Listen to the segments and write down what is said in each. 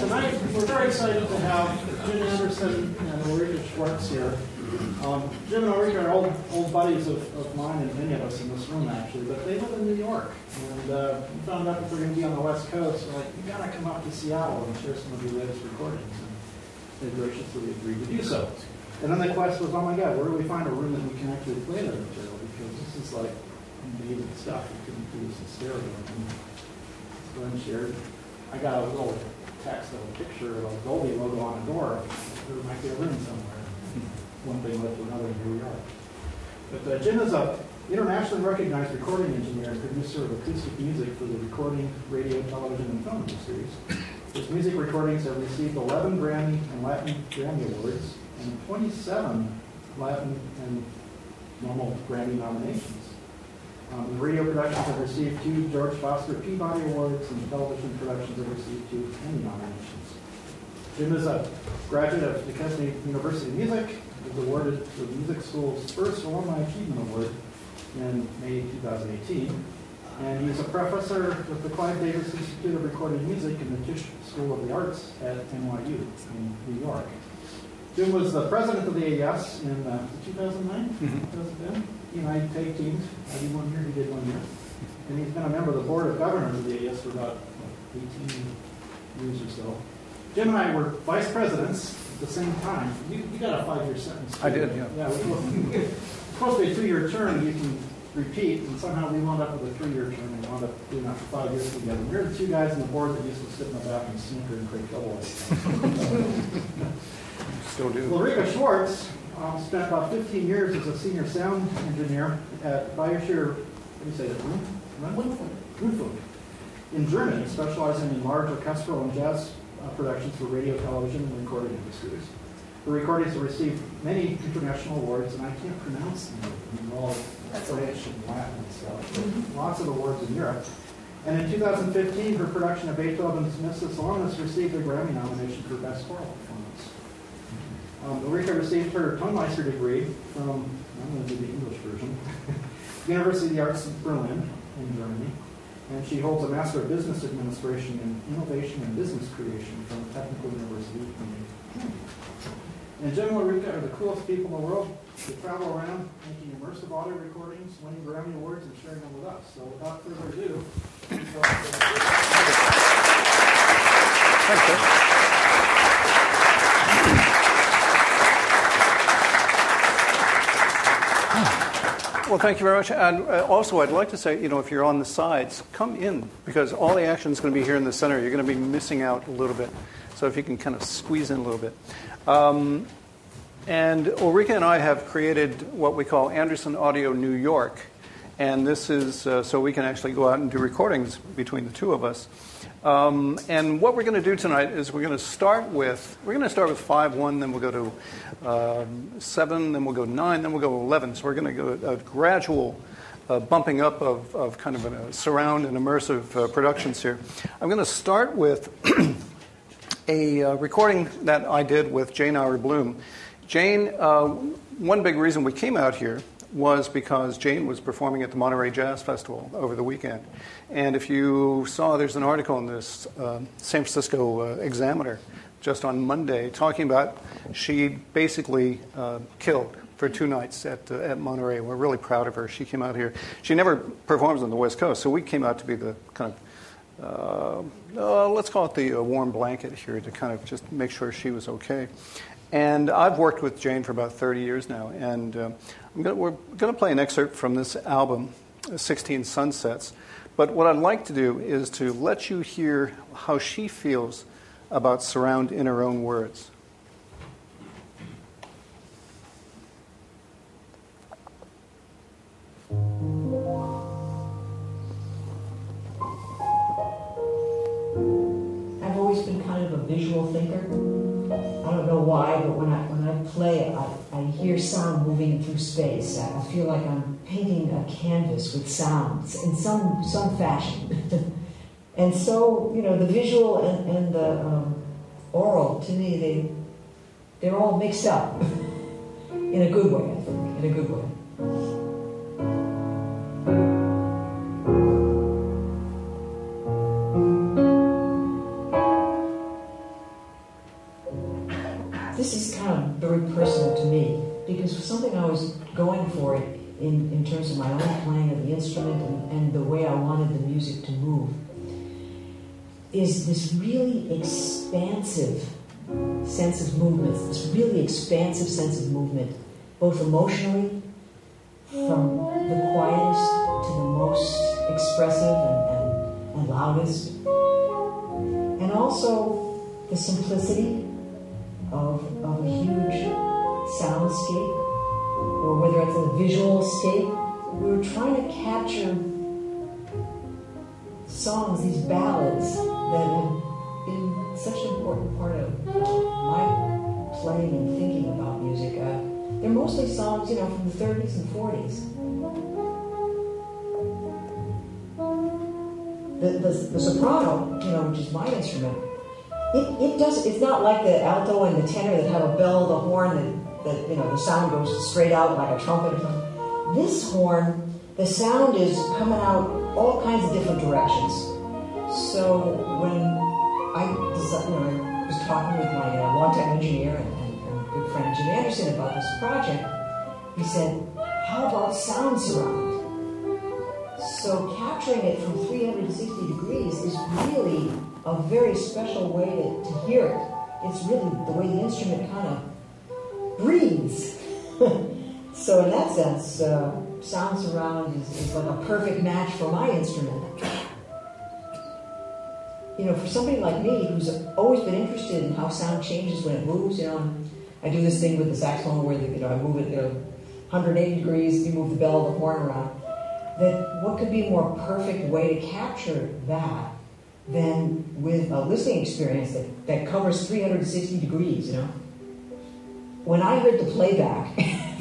Tonight, we're very excited to have Jim Anderson and Ulrika Schwartz here. Jim and Ulrika are old buddies of mine and many of us in this room, actually, but they live in New York. And we found out that they're going to be on the West Coast. We're like, you got to come up to Seattle and share some of your latest recordings. And they graciously agreed to do so. And then the quest was, oh my God, where do we find a room that we can actually play that material? Because this is like amazing stuff. We couldn't do this in stereo. And Glenn shared. I got a little text of a picture of a Dolby logo on a door. There might be a room somewhere. One thing led to another, and here we are. But Jim is an internationally recognized recording engineer and producer of acoustic music for the recording, radio, television, and film industries. His music recordings have received 11 Grammy and Latin Grammy Awards and 27 Latin and normal Grammy nominations. The radio productions have received 2 George Foster Peabody Awards, and television productions have received 2 Emmy nominations. Jim is a graduate of Duquesne University of Music. He was awarded the Music School's first Alumni Achievement Award in May 2018. And he's a professor with the Clive Davis Institute of Recorded Music in the Tisch School of the Arts at NYU in New York. Jim was the president of the AES in 2009, 2010. He and I tag teamed. I did 1 year, he did 1 year. And he's been a member of the board of governors of the AES for about 18 years or so. Jim and I were vice presidents at the same time. You got a 5-year sentence. I did, yeah. Yeah, it's supposed to be a 2-year term. You can repeat, and somehow we wound up with a 3-year term and wound up doing that for 5 years together. And we're the 2 guys on the board that used to sit in the back and snicker and create trouble. Still do. Ulrika Schwartz spent about 15 years as a senior sound engineer at Bayerischer, what do you say that? Rundfunk in Germany, specializing in large orchestral and jazz productions for radio, television, and recording industries. Her recordings have received many international awards, and I can't pronounce them. They're all French and Latin and stuff. Lots of awards in Europe. And in 2015, her production of Beethoven's Missa Solemnis received a Grammy nomination for Best Choral Performance. Ulrika received her Tonmeister degree from, I'm going to do the English version, University of the Arts in Berlin in Germany. And she holds a Master of Business Administration in Innovation and Business Creation from the Technical University of Germany. And Jim and Ulrika are the coolest people in the world. They travel around making immersive audio recordings, winning Grammy Awards, and sharing them with us. So without further ado, Thanks, sir. Well, thank you very much. And also, I'd like to say, if you're on the sides, come in, because all the action is going to be here in the center. You're going to be missing out a little bit. So if you can kind of squeeze in a little bit. And Ulrika and I have created what we call Anderson Audio New York. And this is so we can actually go out and do recordings between the two of us. And what we're going to do tonight is we're going to start with 5/1, then we'll go to 7, then we'll go 9, then we'll go 11. So we're going to go a gradual bumping up of kind of a surround and immersive productions here. I'm going to start with a recording that I did with Jane Auerbloom. Jane, one big reason we came out here was because Jane was performing at the Monterey Jazz Festival over the weekend. And if you saw, there's an article in this San Francisco Examiner just on Monday talking about she basically killed for 2 nights at Monterey. We're really proud of her. She came out here. She never performs on the West Coast, so we came out to be the kind of, let's call it the warm blanket here to kind of just make sure she was okay. And I've worked with Jane for about 30 years now, and we're going to play an excerpt from this album, 16 Sunsets. But what I'd like to do is to let you hear how she feels about surround in her own words. I've always been kind of a visual thinker. I don't know why, but when I play, I hear sound moving through space. I feel like I'm painting a canvas with sounds in some fashion. And so, the visual and the oral, to me, they're all mixed up in a good way, I think, in a good way. this is kind of very personal to me, because something I was going for in terms of my own playing of the instrument and the way I wanted the music to move is this really expansive sense of movement, this really expansive sense of movement, both emotionally, from the quietest to the most expressive and loudest, and also the simplicity of a huge soundscape, or whether it's a visual scape. We were trying to capture songs, these ballads that have been such an important part of my playing and thinking about music. They're mostly songs, from the 30s and 40s. The soprano, which is my instrument, it's not like the alto and the tenor that have a bell, the horn that the sound goes straight out like a trumpet or something. This horn, the sound is coming out all kinds of different directions. So when I was talking with my longtime engineer and good friend Jim Anderson about this project, he said, how about sound surround? So capturing it from 360 degrees is really a very special way to hear it. It's really the way the instrument kind of breathes. So in that sense, sound surround is like a perfect match for my instrument. For somebody like me who's always been interested in how sound changes when it moves, and I do this thing with the saxophone where I move it 180 degrees, you move the bell, the horn around. That what could be a more perfect way to capture that than with a listening experience that covers 360 degrees, When I heard the playback,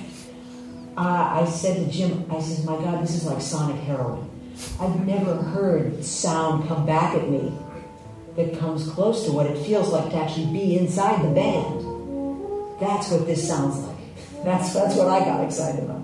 I said to Jim, I said, my God, this is like sonic heroin. I've never heard sound come back at me that comes close to what it feels like to actually be inside the band. That's what this sounds like. That's what I got excited about.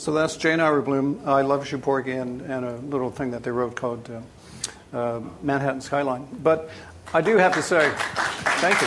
So that's Jane Auerbloom, I Love Sheboygan, and a little thing that they wrote called Manhattan Skyline. But I do have to say, thank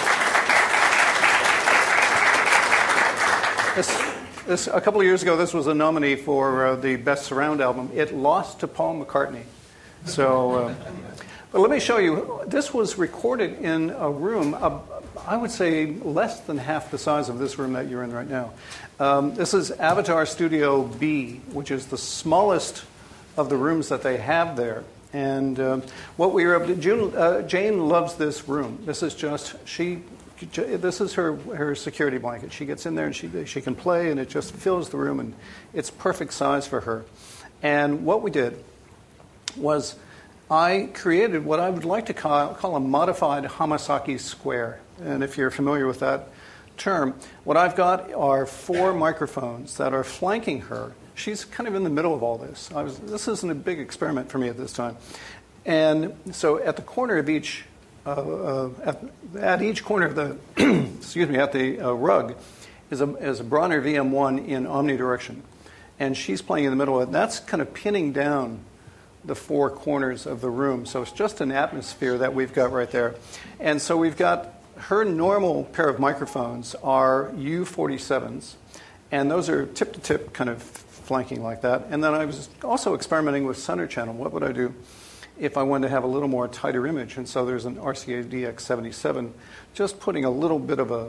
you. A couple of years ago, this was a nominee for the Best Surround album. It lost to Paul McCartney. So, but let me show you. This was recorded in a room, I would say less than half the size of this room that you're in right now. This is Avatar Studio B, which is the smallest of the rooms that they have there. And what we were able to, Jane loves this room. This is just, this is her security blanket. She gets in there and she can play, and it just fills the room, and it's perfect size for her. And what we did was I created what I would like to call a modified Hamasaki square. And if you're familiar with that term, what I've got are 4 microphones that are flanking her. She's kind of in the middle of all this. This isn't a big experiment for me at this time. And so at the corner of each, at each corner of the, excuse me, at the rug is a Bronner VM1 in omnidirection. And she's playing in the middle of it. That's kind of pinning down the 4 corners of the room. So it's just an atmosphere that we've got right there. And so we've got her normal pair of microphones are U47s. And those are tip-to-tip kind of flanking like that. And then I was also experimenting with center channel. What would I do if I wanted to have a little more tighter image? And so there's an RCA DX77, just putting a little bit of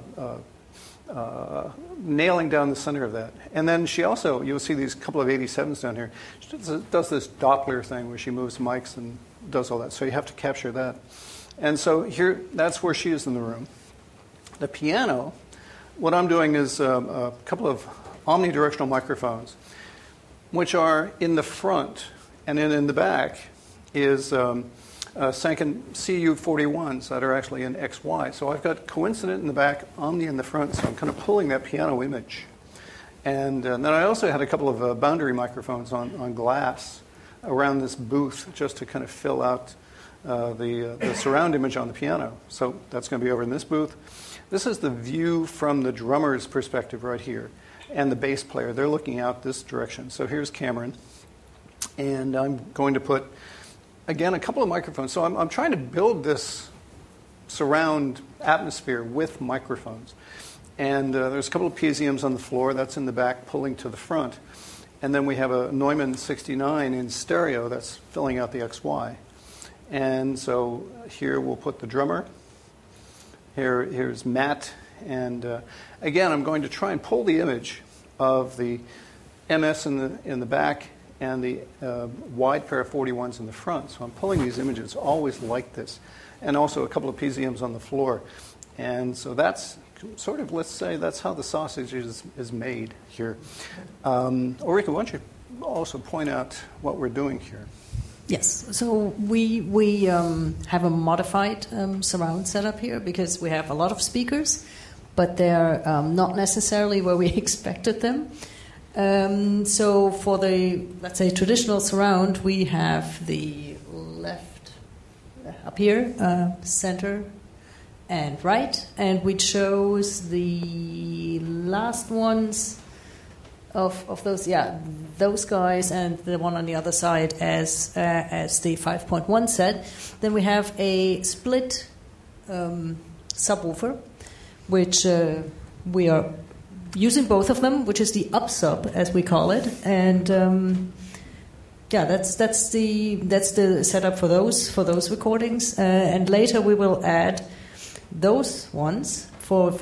nailing down the center of that. And then she also, you'll see these couple of 87s down here. She does this Doppler thing where she moves mics and does all that. So you have to capture that. And so here, that's where she is in the room. The piano, what I'm doing is a couple of omnidirectional microphones, which are in the front, and then in the back is Sanken CU41s that are actually in XY. So I've got coincident in the back, omni in the front, so I'm kind of pulling that piano image. And then I also had a couple of boundary microphones on glass around this booth just to kind of fill out the surround image on the piano. So that's going to be over in this booth. This is the view from the drummer's perspective right here. And the bass player, they're looking out this direction. So here's Cameron. And I'm going to put, again, a couple of microphones. So I'm trying to build this surround atmosphere with microphones. And there's a couple of PZMs on the floor. That's in the back, pulling to the front. And then we have a Neumann 69 in stereo that's filling out the XY. And so here we'll put the drummer. Here's Matt. And again, I'm going to try and pull the image of the MS in the back and the wide pair of 41s in the front. So I'm pulling these images always like this. And also a couple of PZMs on the floor. And so that's sort of, let's say, that's how the sausage is made here. Ulrika, why don't you also point out what we're doing here? Yes, so we have a modified surround setup here because we have a lot of speakers, but they're not necessarily where we expected them. So for the, let's say, traditional surround, we have the left up here, center, and right, and we chose the last ones of those, those guys, and the one on the other side as the 5.1 set. Then we have a split subwoofer, which we are using both of them, which is the up sub as we call it, and that's the setup for those recordings. And later we will add those ones for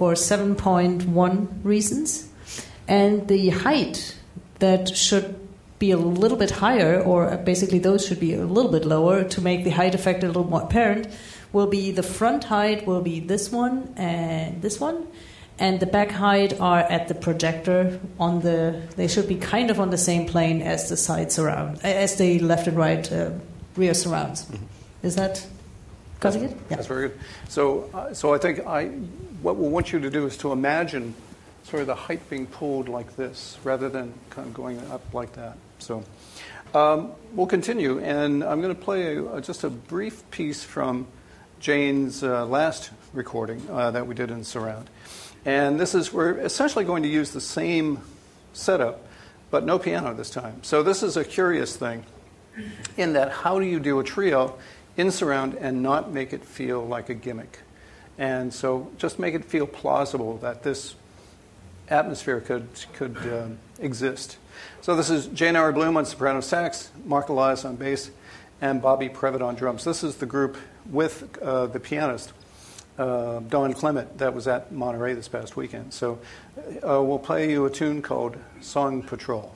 7.1 reasons. And the height that should be a little bit higher, or basically those should be a little bit lower to make the height effect a little more apparent, will be the front height will be this one, and the back height are at the projector on they should be kind of on the same plane as the side surround, as the left and right rear surrounds. Mm-hmm. Is that cutting it? Yeah. That's very good. So I think what we want you to do is to imagine sort of the height being pulled like this rather than kind of going up like that. So we'll continue, and I'm going to play just a brief piece from Jane's last recording that we did in surround. And we're essentially going to use the same setup, but no piano this time. So this is a curious thing in that how do you do a trio in surround and not make it feel like a gimmick? And so just make it feel plausible that this atmosphere could exist. So this is Jane Ara Bloom on soprano sax, Mark Elias on bass, and Bobby Previtt on drums. This is the group with the pianist, Don Clement, that was at Monterey this past weekend. So we'll play you a tune called Song Patrol.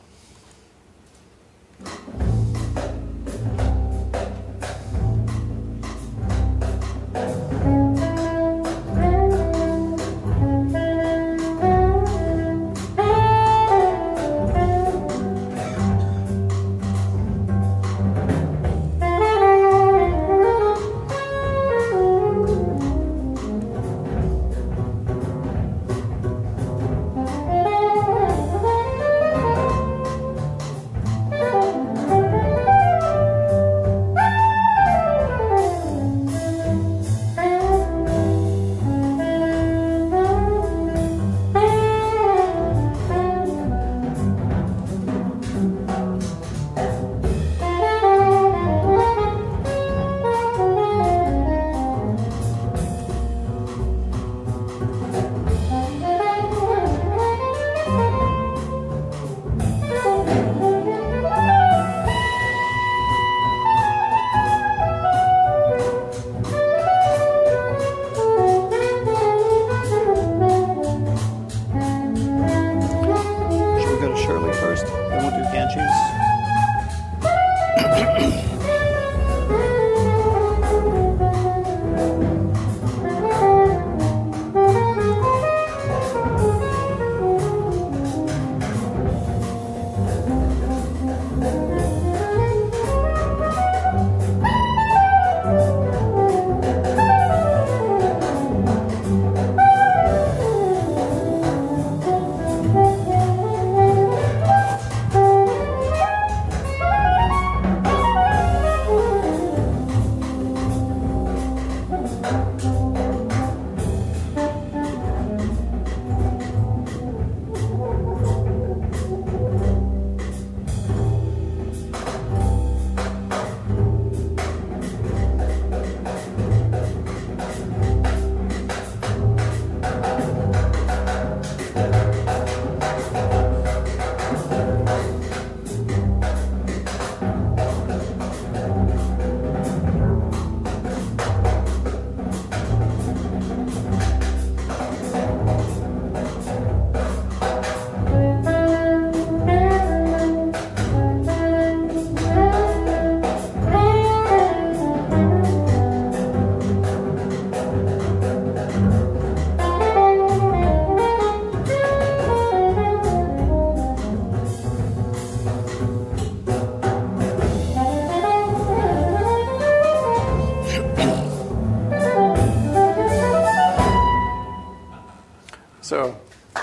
So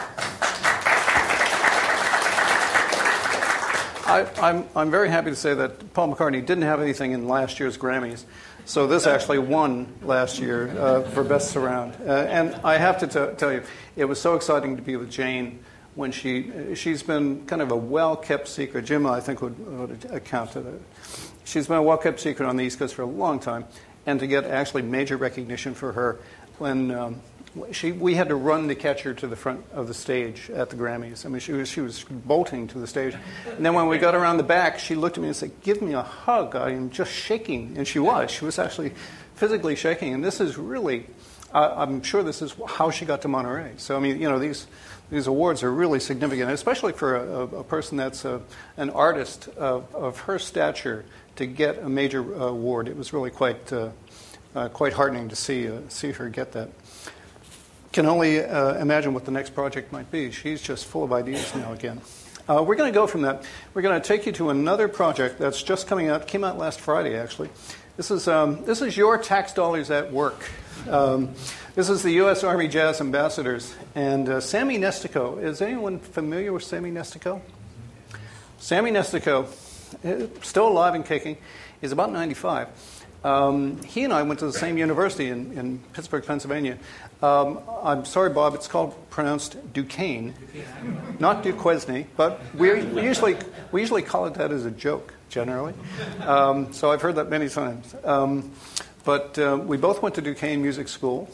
I'm very happy to say that Paul McCartney didn't have anything in last year's Grammys. So this actually won last year for Best Surround. And I have to tell you, it was so exciting to be with Jane when she's been kind of a well-kept secret. Jim, I think, would account to that. She's been a well-kept secret on the East Coast for a long time. And to get actually major recognition for her when we had to run to catch her to the front of the stage at the Grammys. I mean, she was bolting to the stage. And then when we got around the back, she looked at me and said, "Give me a hug. I am just shaking." And she was actually physically shaking. And this is really, I'm sure this is how she got to Monterey. So, I mean, you know, these awards are really significant, especially for a person that's an artist of her stature to get a major award. It was really quite heartening to see her get that. Can only imagine what the next project might be. She's just full of ideas now again. We're going to go from that. We're going to take you to another project that's just came out last Friday, actually. This is your tax dollars at work. This is the U.S. Army Jazz Ambassadors. And Sammy Nestico. Is anyone familiar with Sammy Nestico? Sammy Nestico, still alive and kicking, is about 95. He and I went to the same university in Pittsburgh, Pennsylvania. I'm sorry, Bob, it's pronounced Duquesne, not Duquesne, but we usually call it that as a joke, generally. So I've heard that many times. But we both went to Duquesne Music School,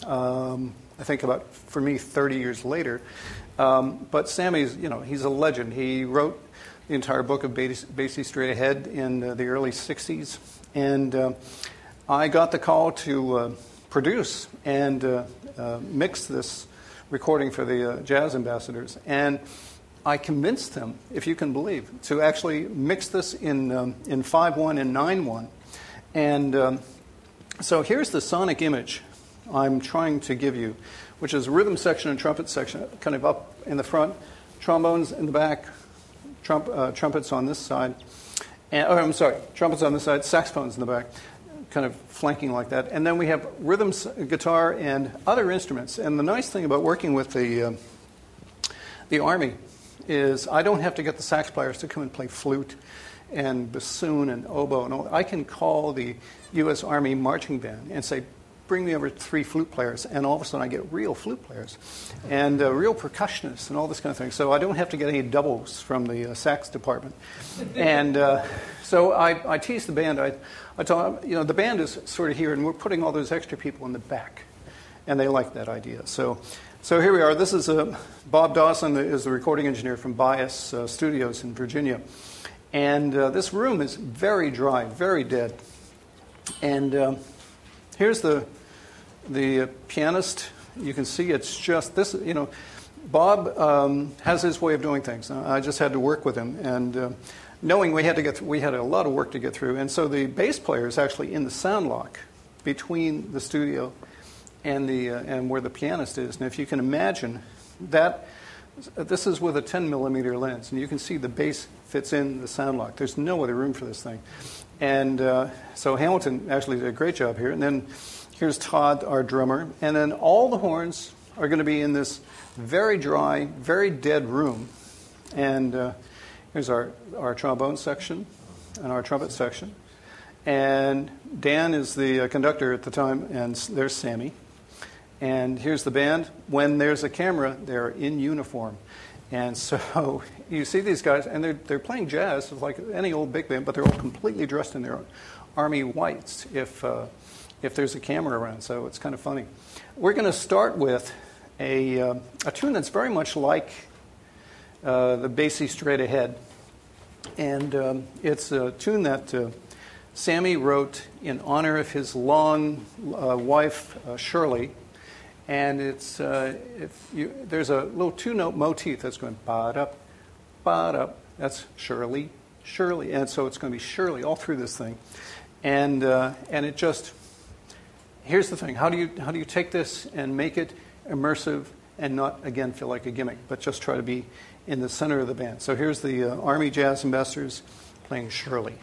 I think for me, 30 years later. But Sammy's, he's a legend. He wrote the entire book of Basie Straight Ahead in the early 60s. And I got the call to produce and mix this recording for the Jazz Ambassadors. And I convinced them, if you can believe, to actually mix this in 5/1 and 9/1. And so here's the sonic image I'm trying to give you, which is rhythm section and trumpet section, kind of up in the front, trombones in the back, trumpets on this side. Trumpets on this side, saxophones in the back, kind of flanking like that. And then we have rhythm guitar and other instruments. And the nice thing about working with the Army is I don't have to get the sax players to come and play flute and bassoon and oboe and all. I can call the U.S. Army marching band and say, bring me over 3 flute players, and all of a sudden I get real flute players and real percussionists and all this kind of thing. So I don't have to get any doubles from the sax department. And so I tease the band. I tell them, the band is sort of here, and we're putting all those extra people in the back, and they like that idea. So here we are. This is Bob Dawson is the recording engineer from Bias Studios in Virginia, and this room is very dry, very dead, and here's the pianist. You can see it's just this. Bob has his way of doing things. I just had to work with him, and knowing we had a lot of work to get through. And so the bass player is actually in the sound lock between the studio and where the pianist is. And if you can imagine that, this is with a 10 millimeter lens, and you can see the bass fits in the sound lock. There's no other room for this thing. And so Hamilton actually did a great job here. And then here's Todd, our drummer. And then all the horns are going to be in this very dry, very dead room. And here's our trombone section and our trumpet section. And Dan is the conductor at the time, and there's Sammy. And here's the band. When there's a camera, they're in uniform. And so you see these guys, and they're playing jazz like any old big band, but they're all completely dressed in their army whites if there's a camera around. So it's kind of funny. We're going to start with a tune that's very much like the Basie Straight Ahead. And it's a tune that Sammy wrote in honor of his long wife, Shirley. And it's there's a little 2-note motif that's going ba-dup, ba-dup. That's Shirley, Shirley, and so it's going to be Shirley all through this thing. And it just, here's the thing: how do you take this and make it immersive and not again feel like a gimmick, but just try to be in the center of the band? So here's the Army Jazz Ambassadors playing Shirley.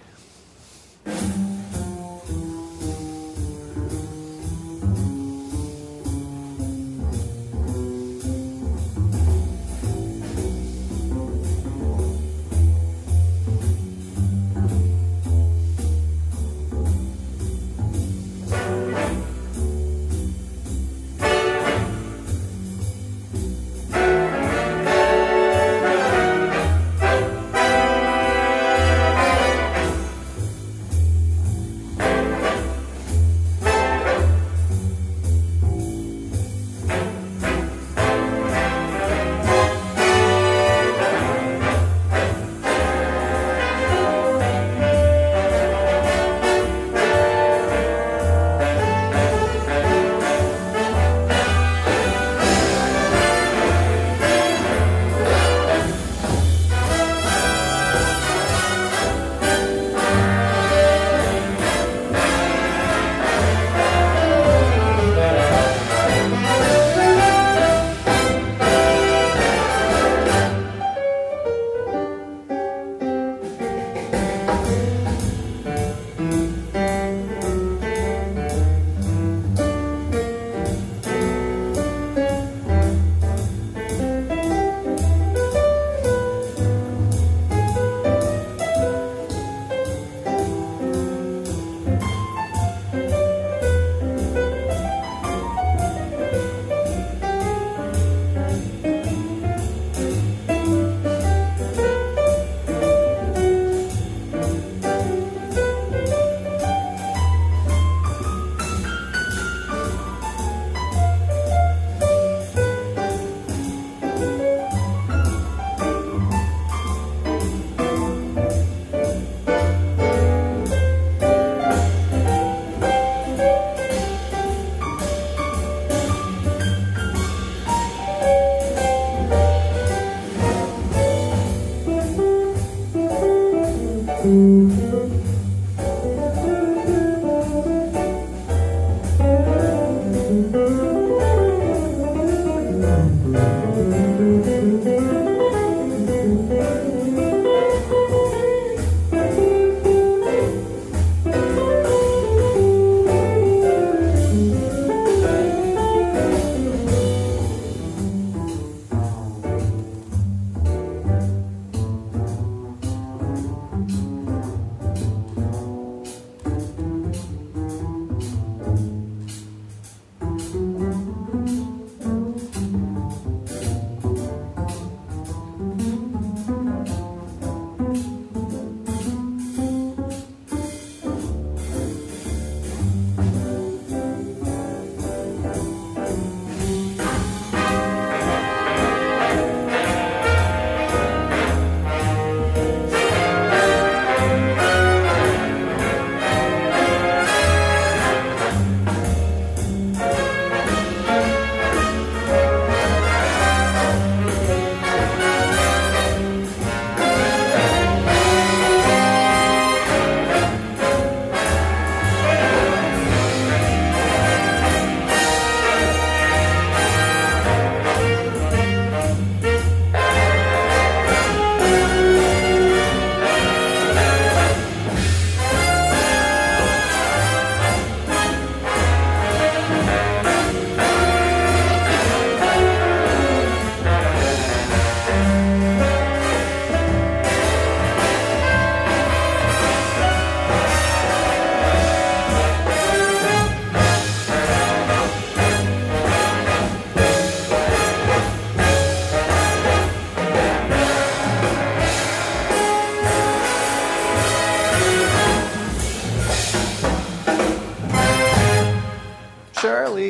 Charlie.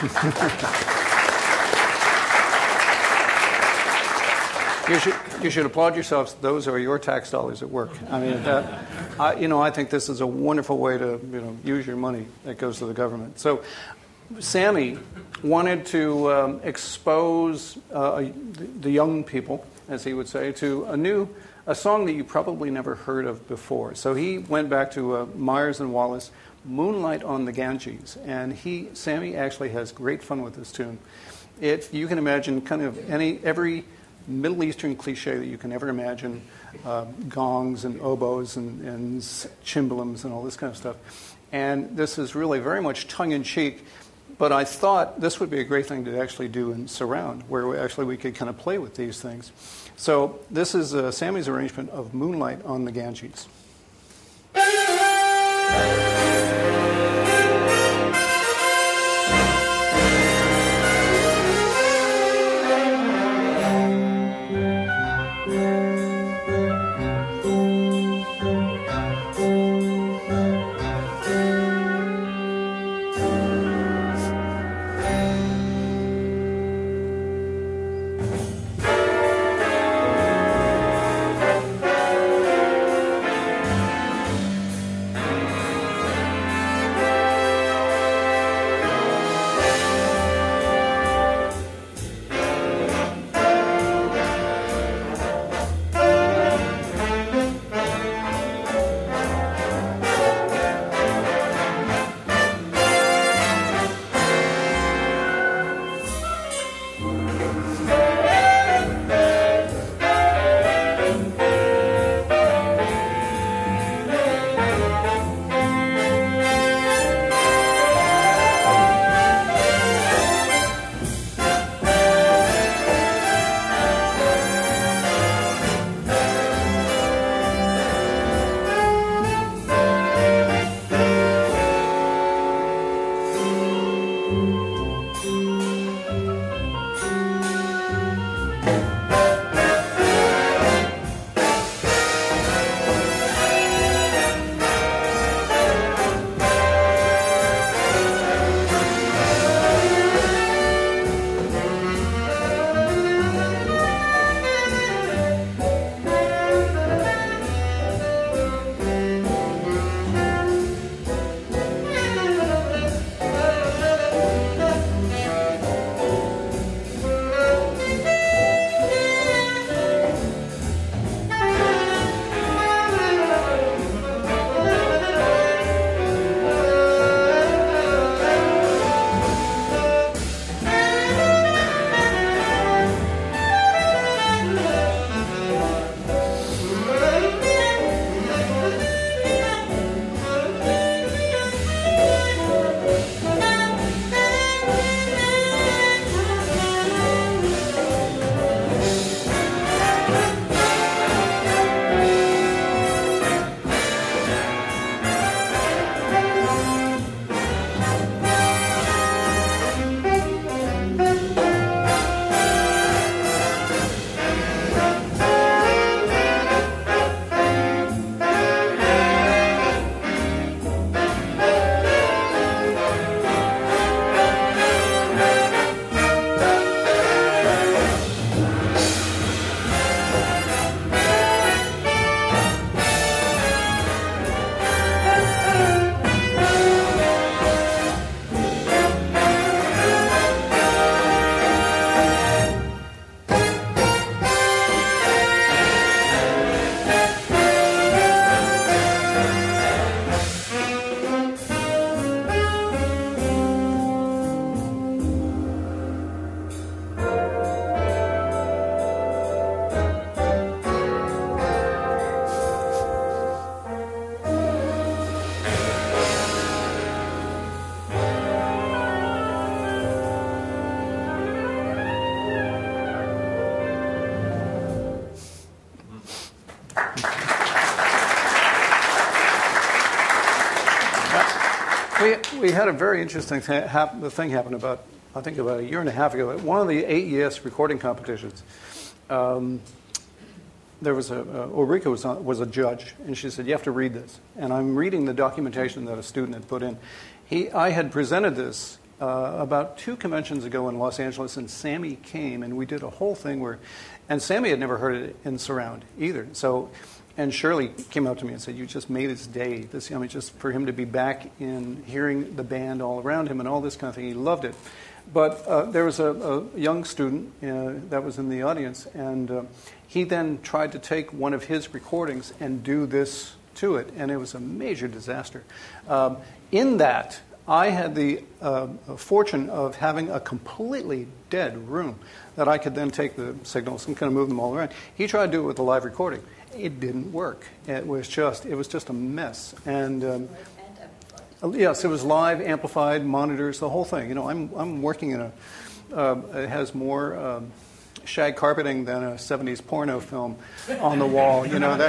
You should applaud yourselves. Those are your tax dollars at work. I mean, I think this is a wonderful way to use your money that goes to the government. So, Sammy wanted to expose the young people, as he would say, to a song that you probably never heard of before. So he went back to Myers and Wallace, "Moonlight on the Ganges," and Sammy actually has great fun with this tune. You can imagine kind of every Middle Eastern cliche that you can ever imagine, gongs and oboes and chimbalems and all this kind of stuff. And this is really very much tongue-in-cheek, but I thought this would be a great thing to actually do in surround, where we could kind of play with these things. So this is Sammy's arrangement of "Moonlight on the Ganges." We had a very interesting thing happen about a year and a half ago. At one of the AES recording competitions, there was Ulrika was a judge, and she said, "You have to read this." And I'm reading the documentation that a student had put in. I had presented this about 2 conventions ago in Los Angeles, and Sammy came, and we did a whole thing and Sammy had never heard it in surround either. So, and Shirley came up to me and said, "You just made his day. Just for him to be back in hearing the band all around him and all this kind of thing, he loved it." But there was a young student that was in the audience, and he then tried to take one of his recordings and do this to it, and it was a major disaster. In that, I had the fortune of having a completely dead room that I could then take the signals and kind of move them all around. He tried to do it with a live recording. It didn't work. It was just a mess. And yes, it was live, amplified, monitors, the whole thing. I'm working in it has more shag carpeting than a 70s porno film on the wall.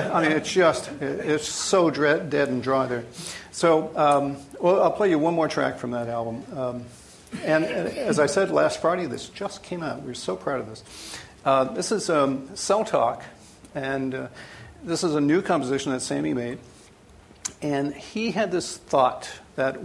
It's so dead and dry there. So, I'll play you one more track from that album. And as I said last Friday, this just came out. We're so proud of this. This is Cell Talk, and this is a new composition that Sammy made. And he had this thought that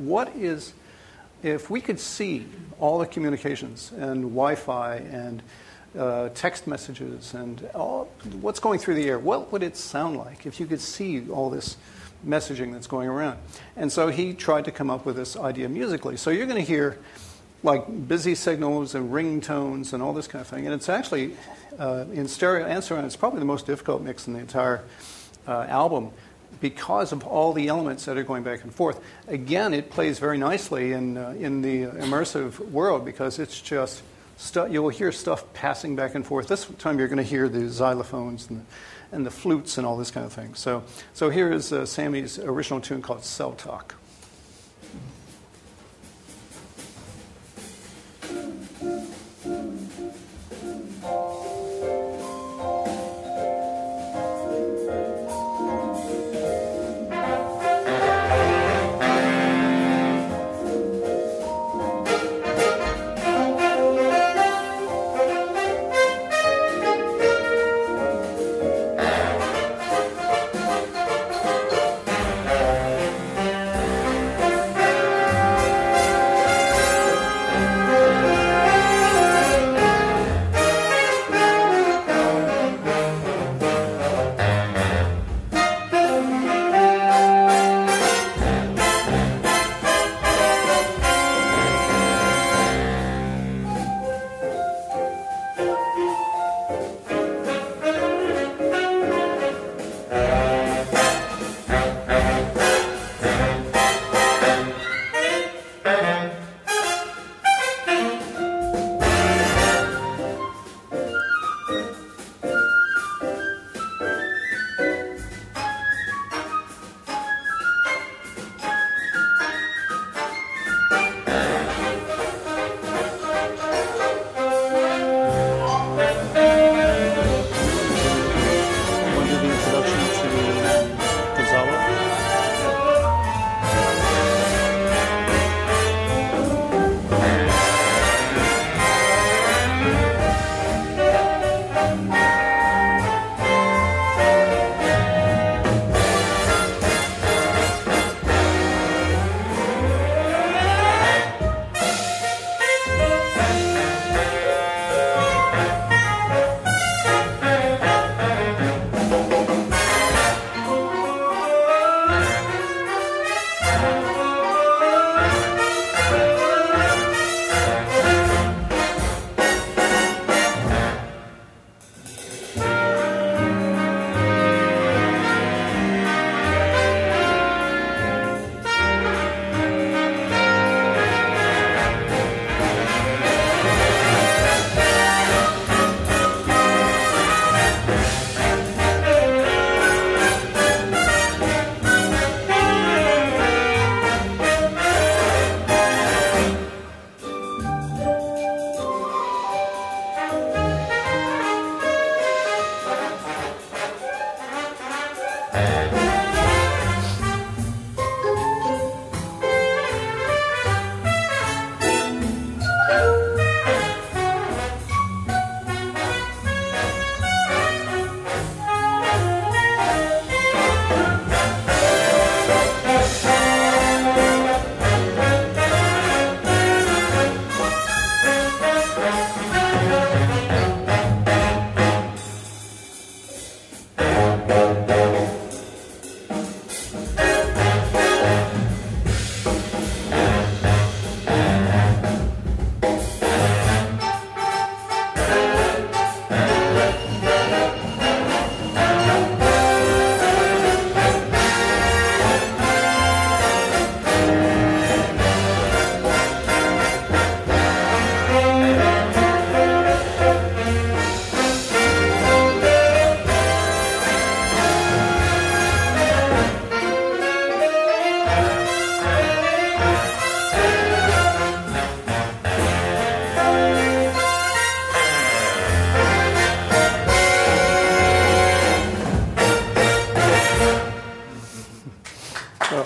if we could see all the communications and Wi-Fi and text messages and all what's going through the air, what would it sound like if you could see all this messaging that's going around? And so he tried to come up with this idea musically. So you're going to hear like busy signals and ringtones and all this kind of thing. And it's actually in stereo and surround, it's probably the most difficult mix in the entire album because of all the elements that are going back and forth. Again, it plays very nicely in the immersive world because it's just you will hear stuff passing back and forth. This time you're going to hear the xylophones and the flutes and all this kind of thing. So here is Sammy's original tune called Cell Talk. So,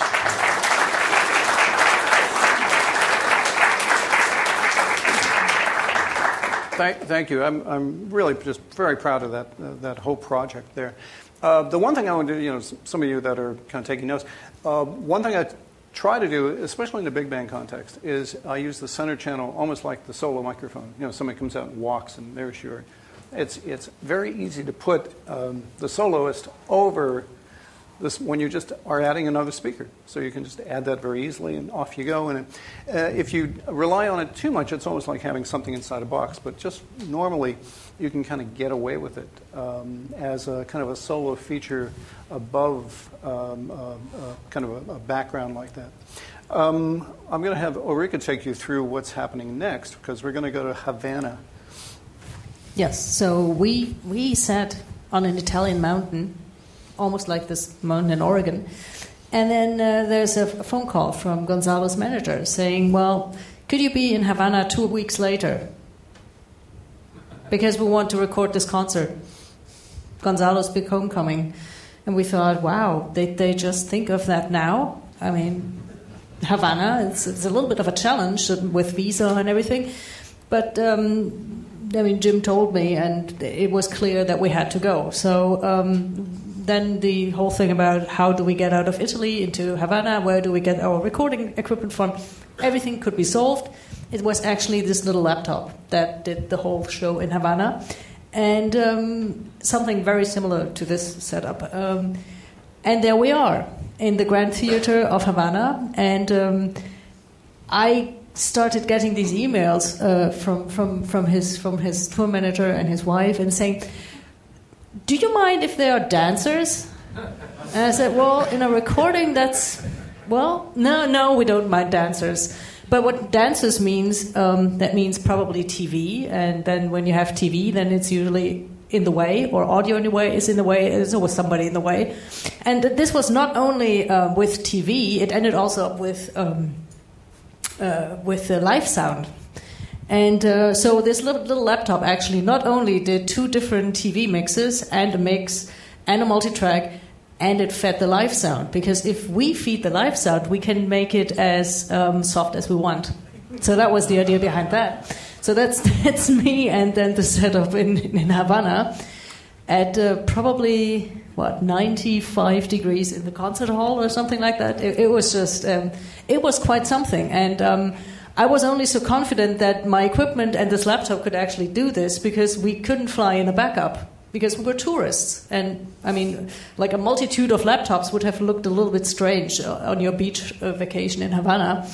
thank you. I'm really just very proud of that whole project there. The one thing I want to do, some of you that are kind of taking notes, one thing I try to do, especially in the big band context, is I use the center channel almost like the solo microphone. Somebody comes out and walks, and there's your. It's very easy to put the soloist over this when you just are adding another speaker. So you can just add that very easily, and off you go. And if you rely on it too much, it's almost like having something inside a box. But just normally, you can kind of get away with it as a kind of a solo feature above kind of a background like that. I'm going to have Ulrika take you through what's happening next, because we're going to go to Havana. Yes, so we sat on an Italian mountain, almost like this mountain in Oregon. And then there's a phone call from Gonzalo's manager saying, well, could you be in Havana 2 weeks later? Because we want to record this concert. Gonzalo's big homecoming. And we thought, wow, they just think of that now? I mean, Havana, it's a little bit of a challenge with visa and everything. But, Jim told me, and it was clear that we had to go. So then the whole thing about how do we get out of Italy into Havana, where do we get our recording equipment from, everything could be solved. It was actually this little laptop that did the whole show in Havana. And something very similar to this setup. And there we are in the Grand Theater of Havana. And I started getting these emails from his tour manager and his wife and saying, do you mind if there are dancers? And I said, well, in a recording no, we don't mind dancers. But what dancers means, that means probably TV. And then when you have TV, then it's usually in the way, or audio in the way is in the way. There's always somebody in the way. And this was not only with TV, it ended also up with the live sound. And so this little laptop actually not only did 2 different TV mixes and a mix and a multitrack, and it fed the live sound. Because if we feed the live sound, we can make it as soft as we want. So that was the idea behind that. So that's me, and then the setup in Havana at probably 95 degrees in the concert hall or something like that. It was just it was quite something. And I was only so confident that my equipment and this laptop could actually do this because we couldn't fly in a backup because we were tourists. And I mean, like a multitude of laptops would have looked a little bit strange on your beach vacation in Havana.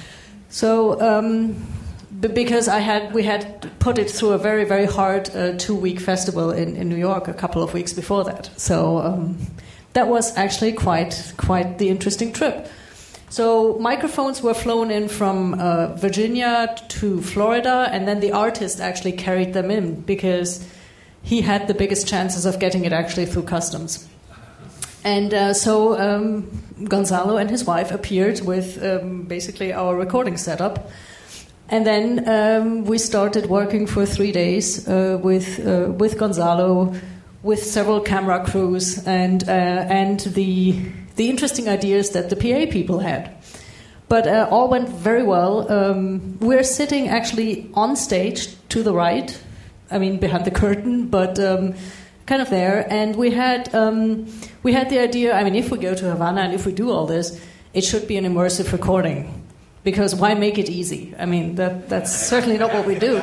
So because we had put it through a very, very hard 2-week festival in New York a couple of weeks before that. So that was actually quite the interesting trip. So microphones were flown in from Virginia to Florida, and then the artist actually carried them in because he had the biggest chances of getting it actually through customs. And so Gonzalo and his wife appeared with basically our recording setup. And then we started working for 3 days with Gonzalo, with several camera crews, and the interesting ideas that the PA people had. But all went very well. We're sitting actually on stage to the right, I mean behind the curtain, but kind of there. And we had the idea, I mean, if we go to Havana and if we do all this, it should be an immersive recording. Because why make it easy? I mean, that's certainly not what we do.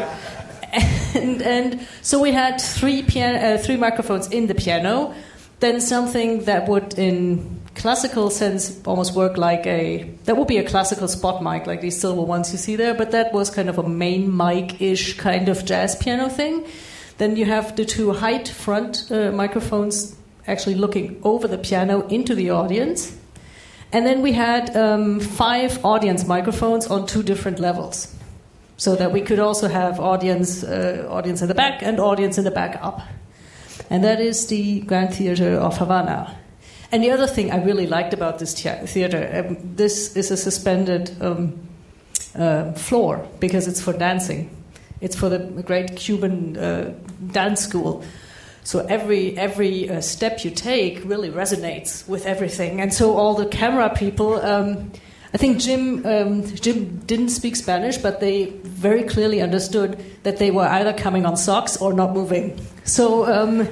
And so we had 3 microphones in the piano, then something that would, in classical sense, almost work like that would be a classical spot mic, like these silver ones you see there, but that was kind of a main mic-ish kind of jazz piano thing. Then you have the 2 height front microphones actually looking over the piano into the audience. And then we had 5 audience microphones on 2 different levels, so that we could also have audience in the back and audience in the back up. And that is the Grand Theater of Havana. And the other thing I really liked about this theater, this is a suspended floor because it's for dancing. It's for the great Cuban dance school. So every step you take really resonates with everything. And so all the camera people, I think Jim didn't speak Spanish, but they very clearly understood that they were either coming on socks or not moving. So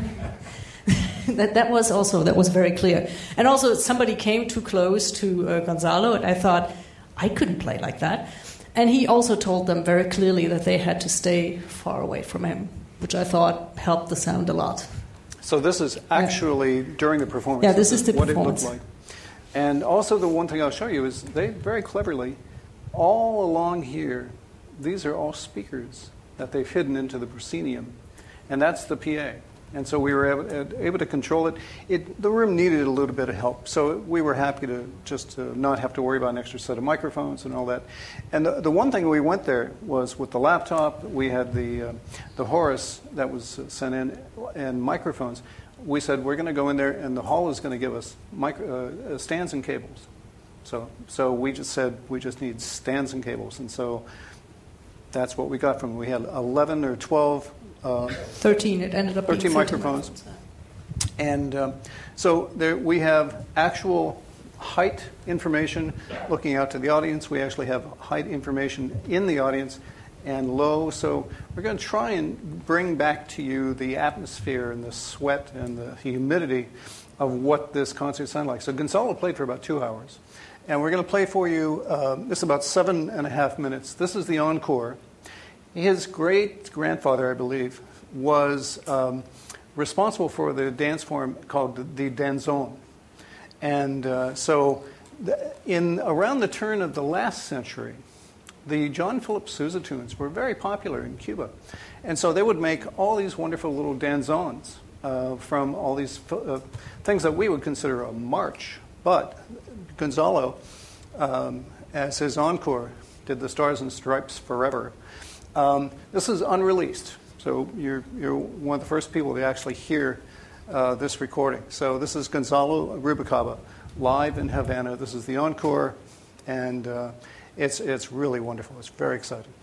that was very clear. And also somebody came too close to Gonzalo, and I thought, I couldn't play like that. And he also told them very clearly that they had to stay far away from him, which I thought helped the sound a lot. So this is actually during the performance. Yeah, this is the what performance. it looked like. And also the one thing I'll show you is they very cleverly, all along here, these are all speakers that they've hidden into the proscenium. And that's the PA. And so we were able to control it. The room needed a little bit of help, so we were happy to just not have to worry about an extra set of microphones and all that. And the one thing we went there was with the laptop. We had the Horus that was sent in and microphones. We said we're going to go in there, and the hall is going to give us stands and cables. So we just said we just need stands and cables, and so that's what we got from them. We had 11 or 12. 13. It ended up being 13 microphones. And so there we have actual height information looking out to the audience. We actually have height information in the audience and low. So we're going to try and bring back to you the atmosphere and the sweat and the humidity of what this concert sounded like. So Gonzalo played for about 2 hours. And we're going to play for you, this is about 7.5 minutes. This is the encore. His great-grandfather, I believe, was responsible for the dance form called the danzón. And around the turn of the last century, the John Philip Sousa tunes were very popular in Cuba. And so they would make all these wonderful little danzons from all these things that we would consider a march. But Gonzalo, as his encore, did the Stars and Stripes Forever. This is unreleased, so you're one of the first people to actually hear this recording. So this is Gonzalo Rubalcaba live in Havana. This is the encore, and it's really wonderful. It's very exciting.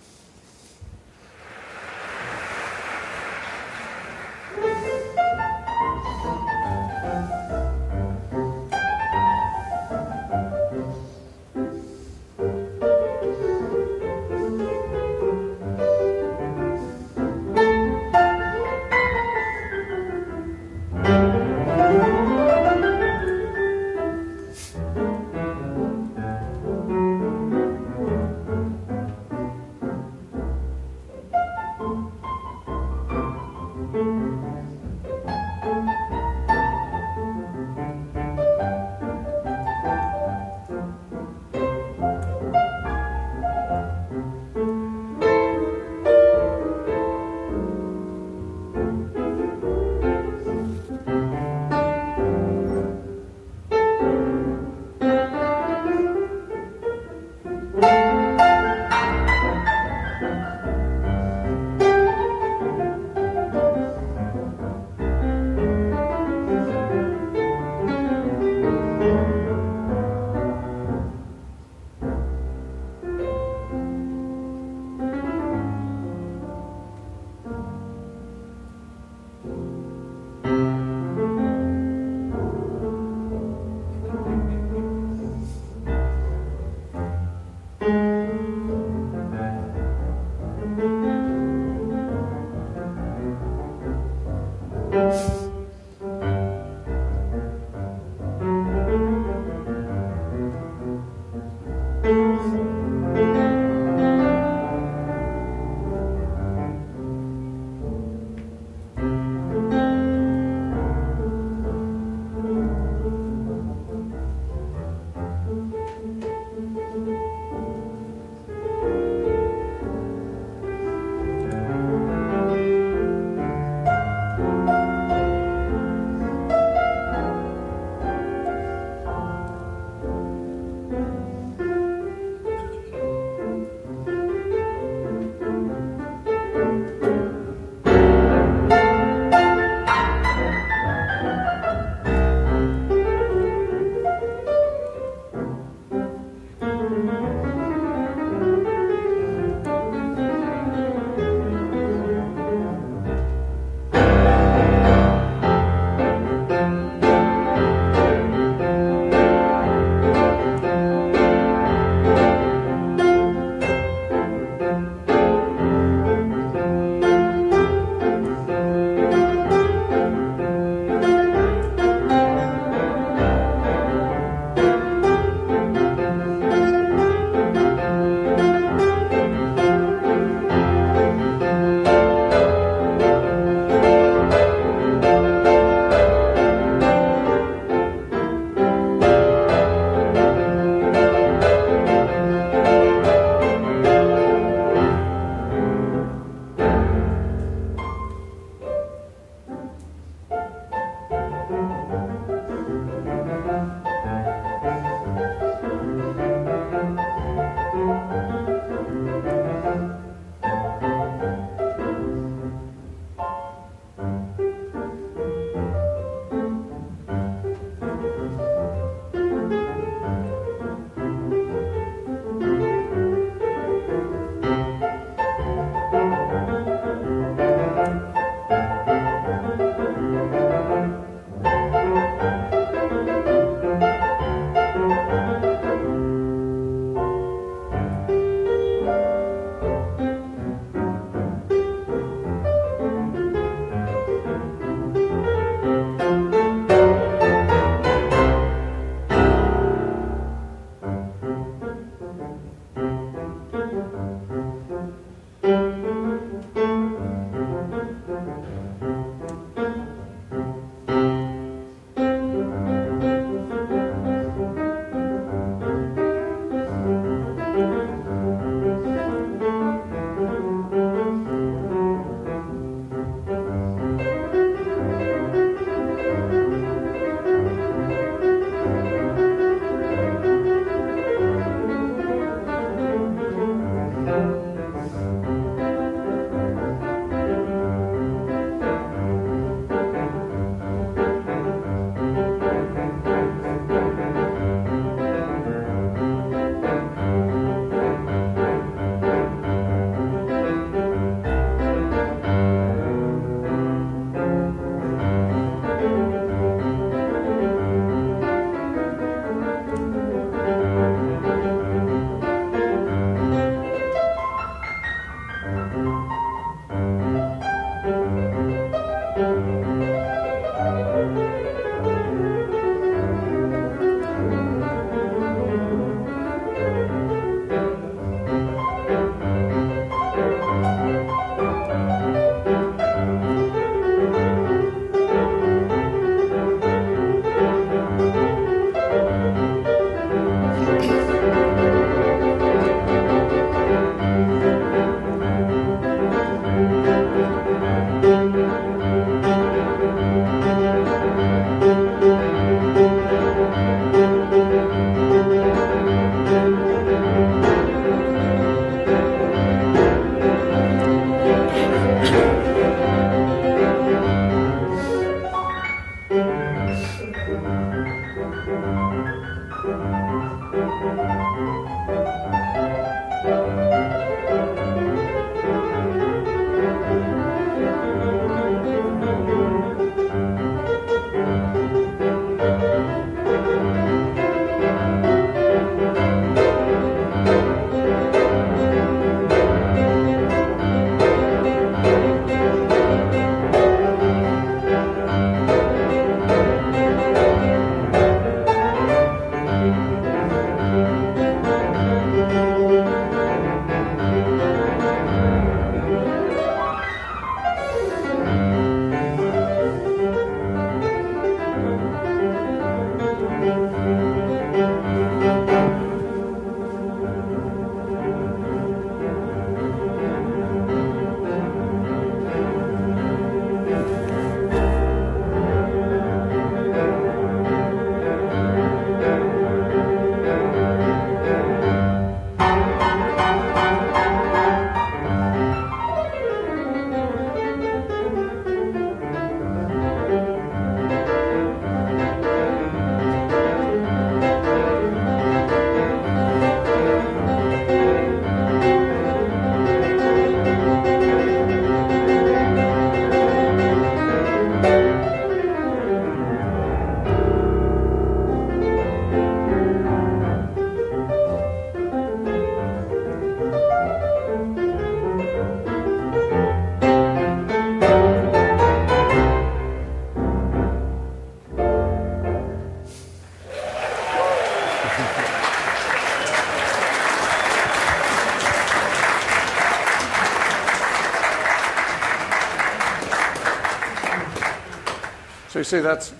So you see, that's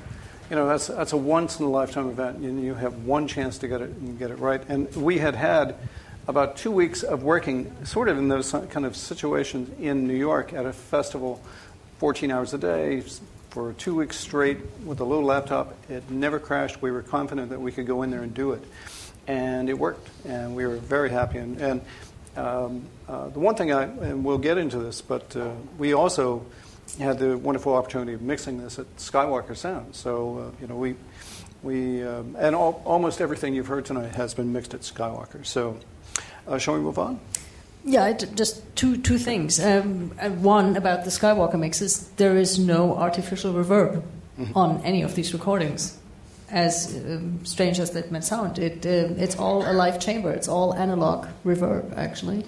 a once in a lifetime event, and you have one chance to get it and get it right. And we had about 2 weeks of working sort of in those kind of situations in New York at a festival, 14 hours a day for 2 weeks straight with a little laptop. It never crashed. We were confident that we could go in there and do it, and it worked. And we were very happy. And the one thing and we'll get into this, but we also had the wonderful opportunity of mixing this at Skywalker Sound. So almost everything you've heard tonight has been mixed at Skywalker. So shall we move on? Yeah, just two things. One about the Skywalker mixes: there is no artificial reverb on any of these recordings. As strange as that may sound, it's all a live chamber. It's all analog reverb, actually.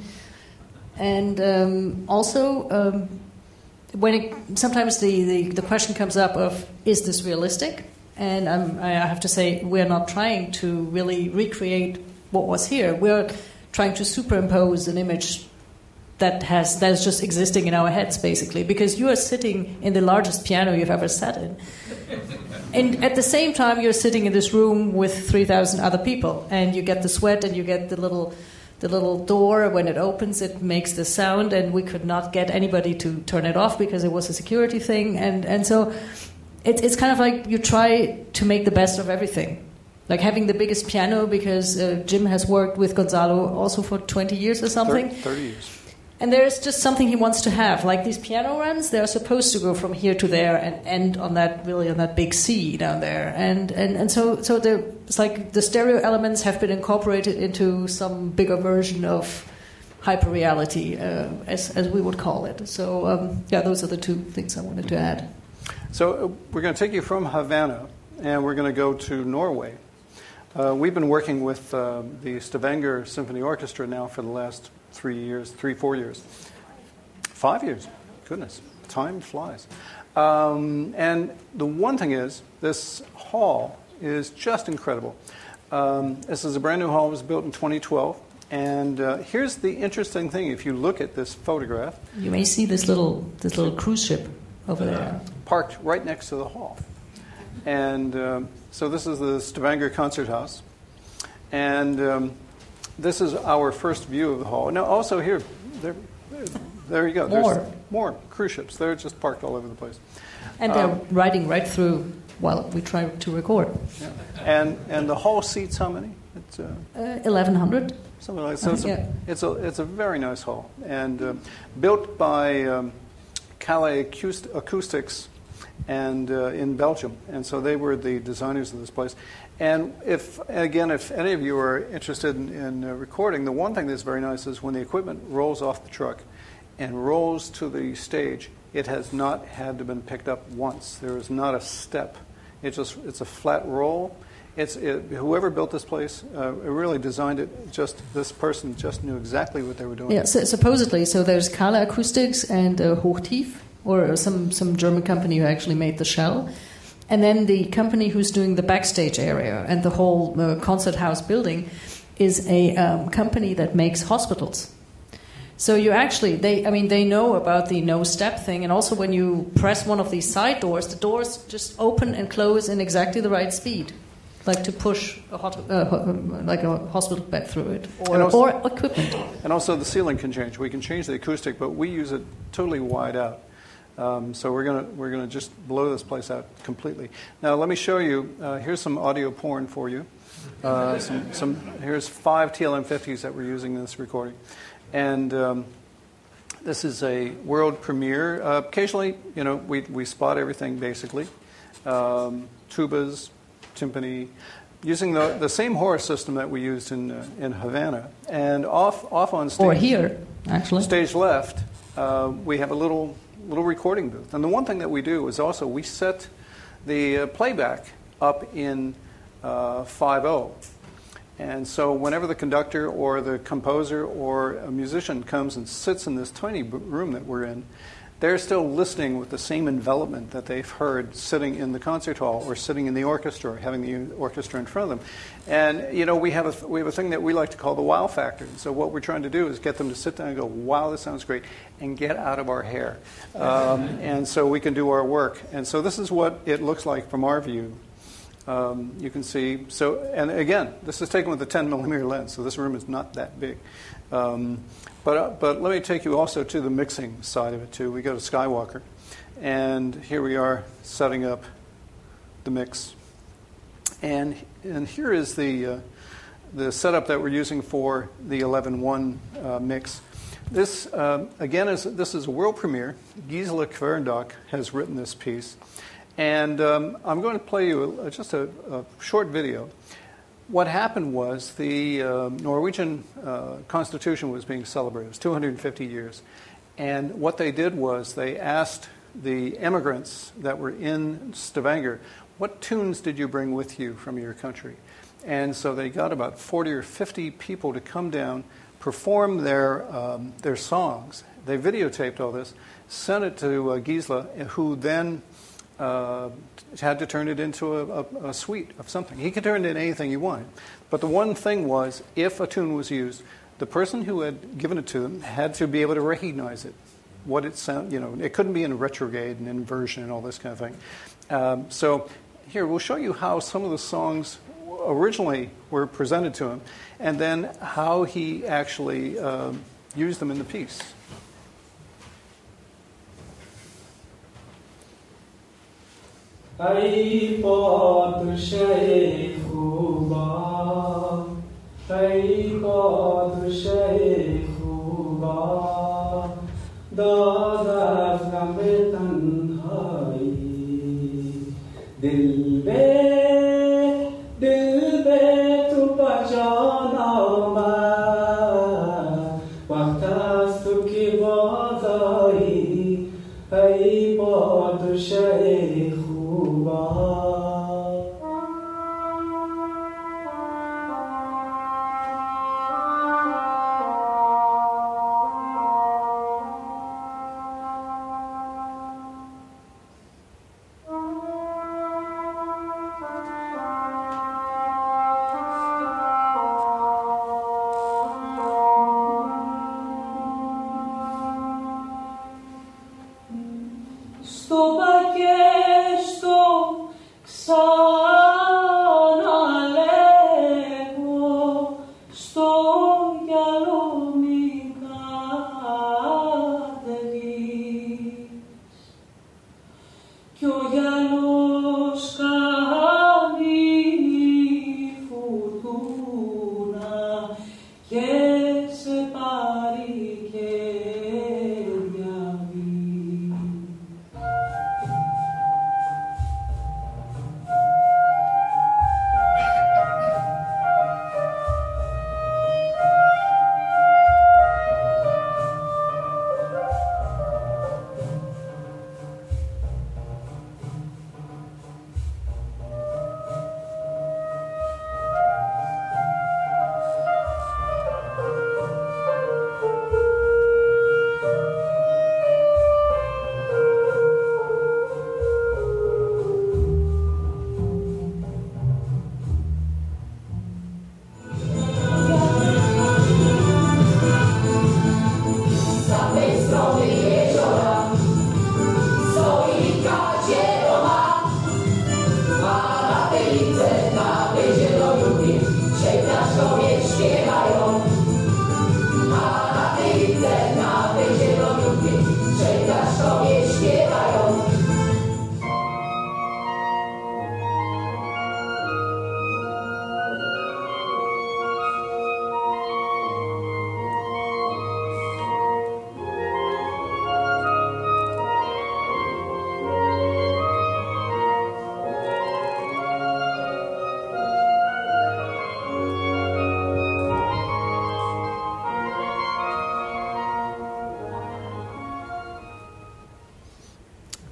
And also, sometimes the question comes up of, is this realistic? And I have to say, we're not trying to really recreate what was here. We're trying to superimpose an image that is just existing in our heads, basically, because you are sitting in the largest piano you've ever sat in. And at the same time, you're sitting in this room with 3,000 other people, and you get the sweat, and you get the little door. When it opens, it makes the sound, and we could not get anybody to turn it off because it was a security thing. And so it's kind of like you try to make the best of everything. Like having the biggest piano, because Jim has worked with Gonzalo also for 20 years or something. 30 years. And there's just something he wants to have. Like these piano runs, they're supposed to go from here to there and end on that big C down there. And so it's like the stereo elements have been incorporated into some bigger version of hyperreality, as we would call it. So those are the two things I wanted to add. So we're going to take you from Havana, and we're going to go to Norway. We've been working with the Stavanger Symphony Orchestra now for the last 4 years. 5 years. Goodness, time flies. And the one thing is, this hall is just incredible. This is a brand new hall. It was built in 2012. And here's the interesting thing. If you look at this photograph, you may see this little cruise ship over there, parked right next to the hall. And so this is the Stavanger Concert House. And this is our first view of the hall. Now, also here, there you go. There's more cruise ships. They're just parked all over the place. And they're riding right through while we try to record. Yeah. And the hall seats how many? It's 1,100. Something like that. So it's a very nice hall. And built by Calais Acoustics and in Belgium. And so they were the designers of this place. And if any of you are interested in recording, the one thing that's very nice is when the equipment rolls off the truck and rolls to the stage, it has not had to been picked up once. There is not a step. It's a flat roll. Whoever built this place really designed it. This person just knew exactly what they were doing. Yeah, supposedly. So there's Kala Acoustics and Hochtief, or some German company who actually made the shell. And then the company who's doing the backstage area and the whole concert house building is a company that makes hospitals. So they know about the no step thing, and also when you press one of these side doors, the doors just open and close in exactly the right speed, like to push like a hospital bed through it, or equipment. And also the ceiling can change. We can change the acoustic, but we use it totally wide out. So we're gonna just blow this place out completely. Now let me show you. Here's some audio porn for you. Here's 5 TLM50s that we're using in this recording, and this is a world premiere. Occasionally, we spot everything basically. Tubas, timpani, using the same Horus system that we used in Havana, and off on stage. Or here, actually. Stage left, we have a little recording booth. And the one thing that we do is also we set the playback up in 5.0. And so whenever the conductor or the composer or a musician comes and sits in this tiny room that we're in, they're still listening with the same envelopment that they've heard sitting in the concert hall or sitting in the orchestra or having the orchestra in front of them. And, we have a thing that we like to call the wow factor. So what we're trying to do is get them to sit down and go, wow, this sounds great, and get out of our hair. And so we can do our work. And so this is what it looks like from our view. You can see, and again, this is taken with a 10 millimeter lens, so this room is not that big. But let me take you also to the mixing side of it too. We go to Skywalker, and here we are setting up the mix. And here is the setup that we're using for the 11.1 mix. This again this is a world premiere. Gisela Kverendonck has written this piece, and I'm going to play you just a short video. What happened was the Norwegian Constitution was being celebrated. It was 250 years. And what they did was they asked the immigrants that were in Stavanger, what tunes did you bring with you from your country? And so they got about 40 or 50 people to come down, perform their songs. They videotaped all this, sent it to Gisela, who then had to turn it into a suite of something. He could turn it into anything he wanted. But the one thing was, if a tune was used, the person who had given it to them had to be able to recognize it. What it sound, it couldn't be in retrograde and inversion and all this kind of thing. So here, we'll show you how some of the songs originally were presented to him, and then how he actually used them in the piece. Ay padşah khuba, ay padşah khuba, dada gambe tanhai, dil be tu pajana ma, waqtas tu ki bazai, ay padşah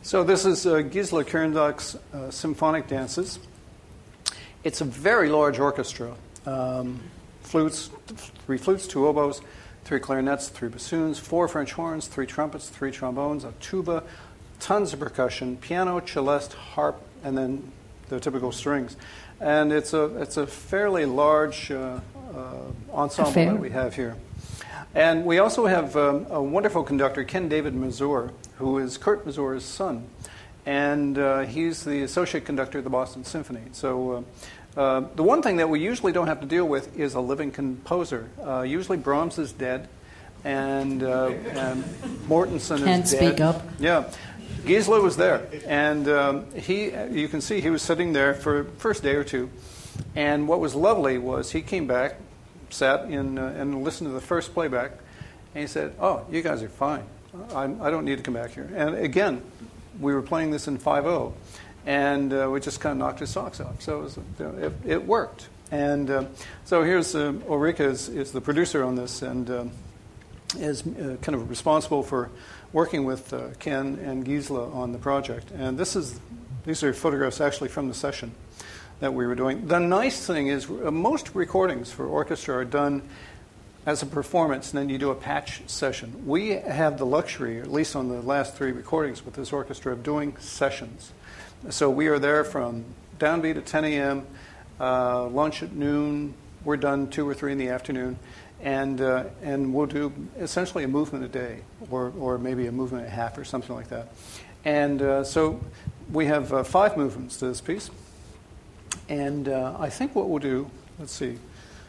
So this is Gisela Kerndock's Symphonic Dances. It's a very large orchestra. Flutes, 3 flutes, 2 oboes, 3 clarinets, 3 bassoons, 4 French horns, 3 trumpets, 3 trombones, a tuba, tons of percussion, piano, celeste, harp, and then the typical strings. And it's a fairly large ensemble Affair. that we have here. And we also have a wonderful conductor, Ken David Mazur, who is Kurt Mazur's son. And he's the associate conductor of the Boston Symphony. So the one thing that we usually don't have to deal with is a living composer. Usually Brahms is dead, and Mortensen Can't is dead. speak up. Yeah. Gisela was there, and you can see he was sitting there for the first day or two. And what was lovely was he came back, sat in and listened to the first playback, and he said, "Oh, you guys are fine. I don't need to come back here." And again, we were playing this in 5/0, and we just kind of knocked his socks off. So it worked. And so here's Ulrika is the producer on this, and is kind of responsible for working with Ken and Gisela on the project. And these are photographs actually from the session that we were doing. The nice thing is most recordings for orchestra are done as a performance, and then you do a patch session. We have the luxury, at least on the last 3 recordings with this orchestra, of doing sessions. So we are there from downbeat at 10 a.m., lunch at noon, we're done 2 or 3 in the afternoon, and we'll do essentially a movement a day, or maybe a movement and a half or something like that. And so we have 5 movements to this piece. And I think what we'll do, let's see,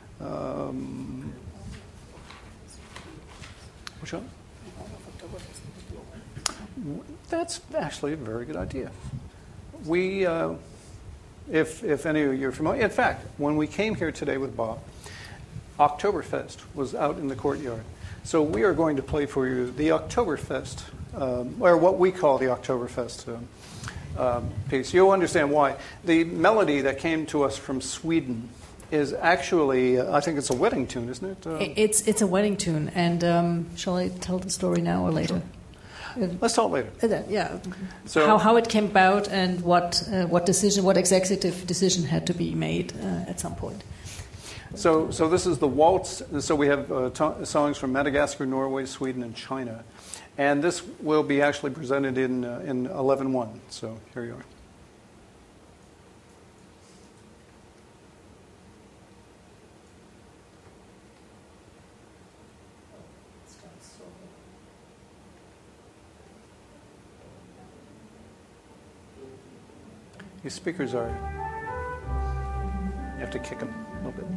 which one? That's actually a very good idea. We, if any of you are familiar, in fact, when we came here today with Bob, Oktoberfest was out in the courtyard. So we are going to play for you the Oktoberfest, or what we call the Oktoberfest piece. You'll understand why. The melody that came to us from Sweden is actually, I think it's a wedding tune, isn't it? It's a wedding tune, and shall I tell the story now or later? Let's talk later. Yeah. So how it came about and what executive decision had to be made at some point. So this is the waltz. So we have songs from Madagascar, Norway, Sweden, and China. And this will be actually presented in 11/1. So here you are. These speakers are, you have to kick them a little bit.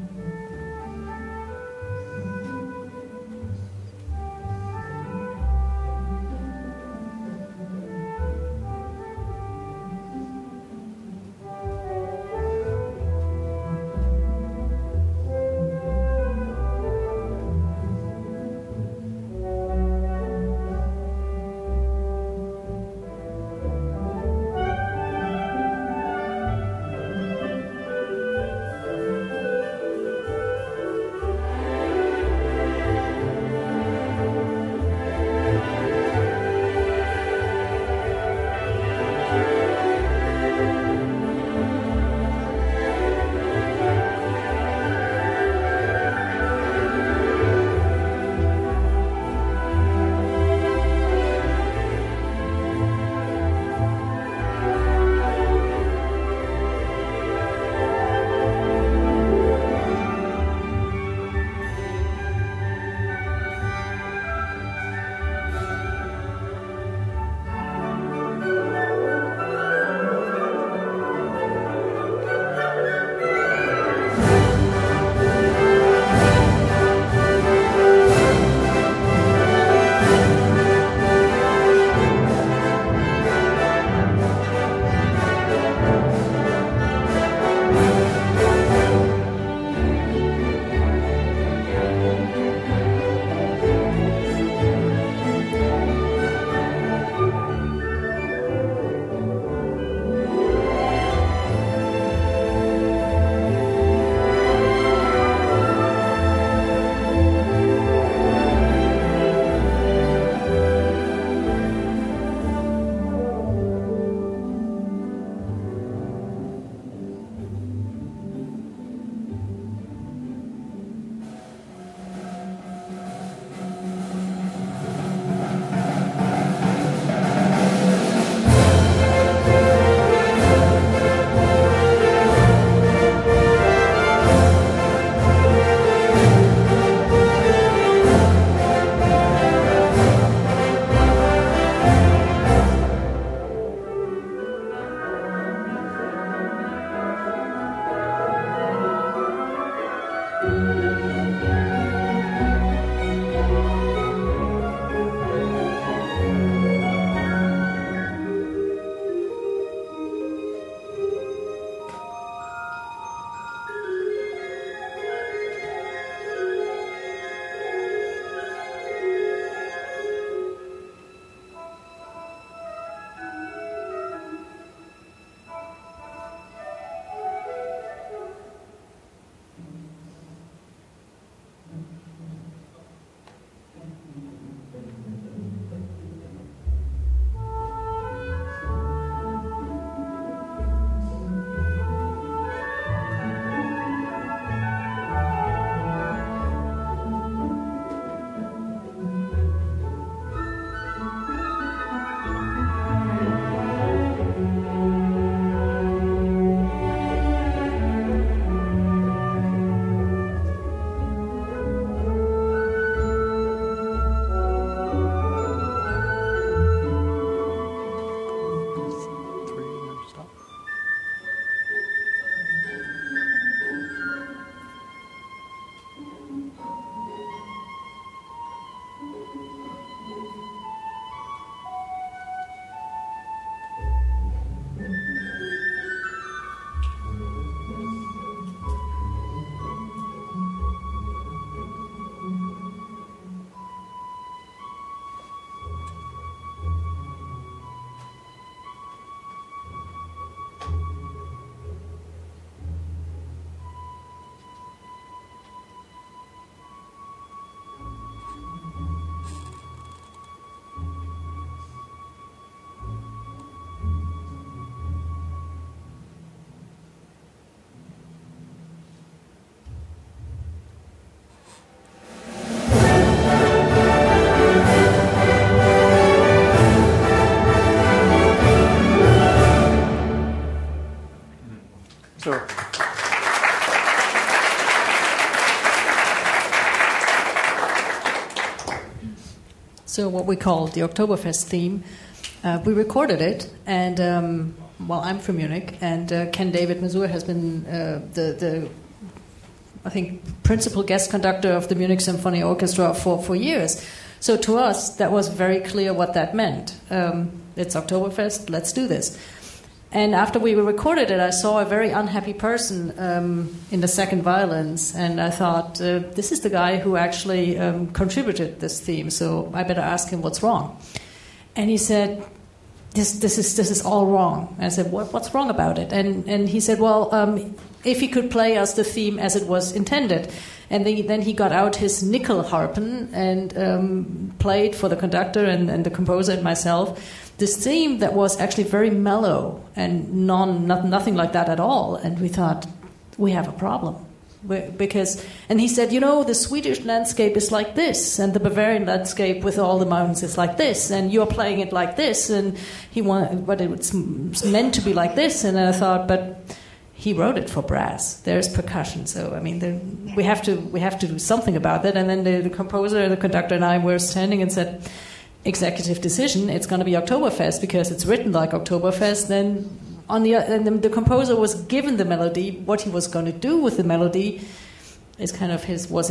So what we call the Oktoberfest theme. We recorded it, and I'm from Munich, and Ken David Mazur has been the I think principal guest conductor of the Munich Symphony Orchestra for years. So to us, that was very clear what that meant. It's Oktoberfest, let's do this. And after we recorded it, I saw a very unhappy person in the second violins, and I thought, this is the guy who actually contributed this theme, so I better ask him what's wrong. And he said, this is all wrong. And I said, what's wrong about it? And he said, well, if he could play us the theme as it was intended. And then he got out his nickel harpen and played for the conductor and the composer and myself this theme that was actually very mellow and nothing like that at all. And we thought, we have a problem. And he said, the Swedish landscape is like this, and the Bavarian landscape with all the mountains is like this, and you're playing it like this, and but it's meant to be like this. And I thought, but he wrote it for brass. There's percussion, so I mean, we have to do something about that. And then the composer, the conductor, and I were standing and said, executive decision, it's going to be Oktoberfest because it's written like Oktoberfest. Then and the composer was given the melody. What he was going to do with the melody is kind of was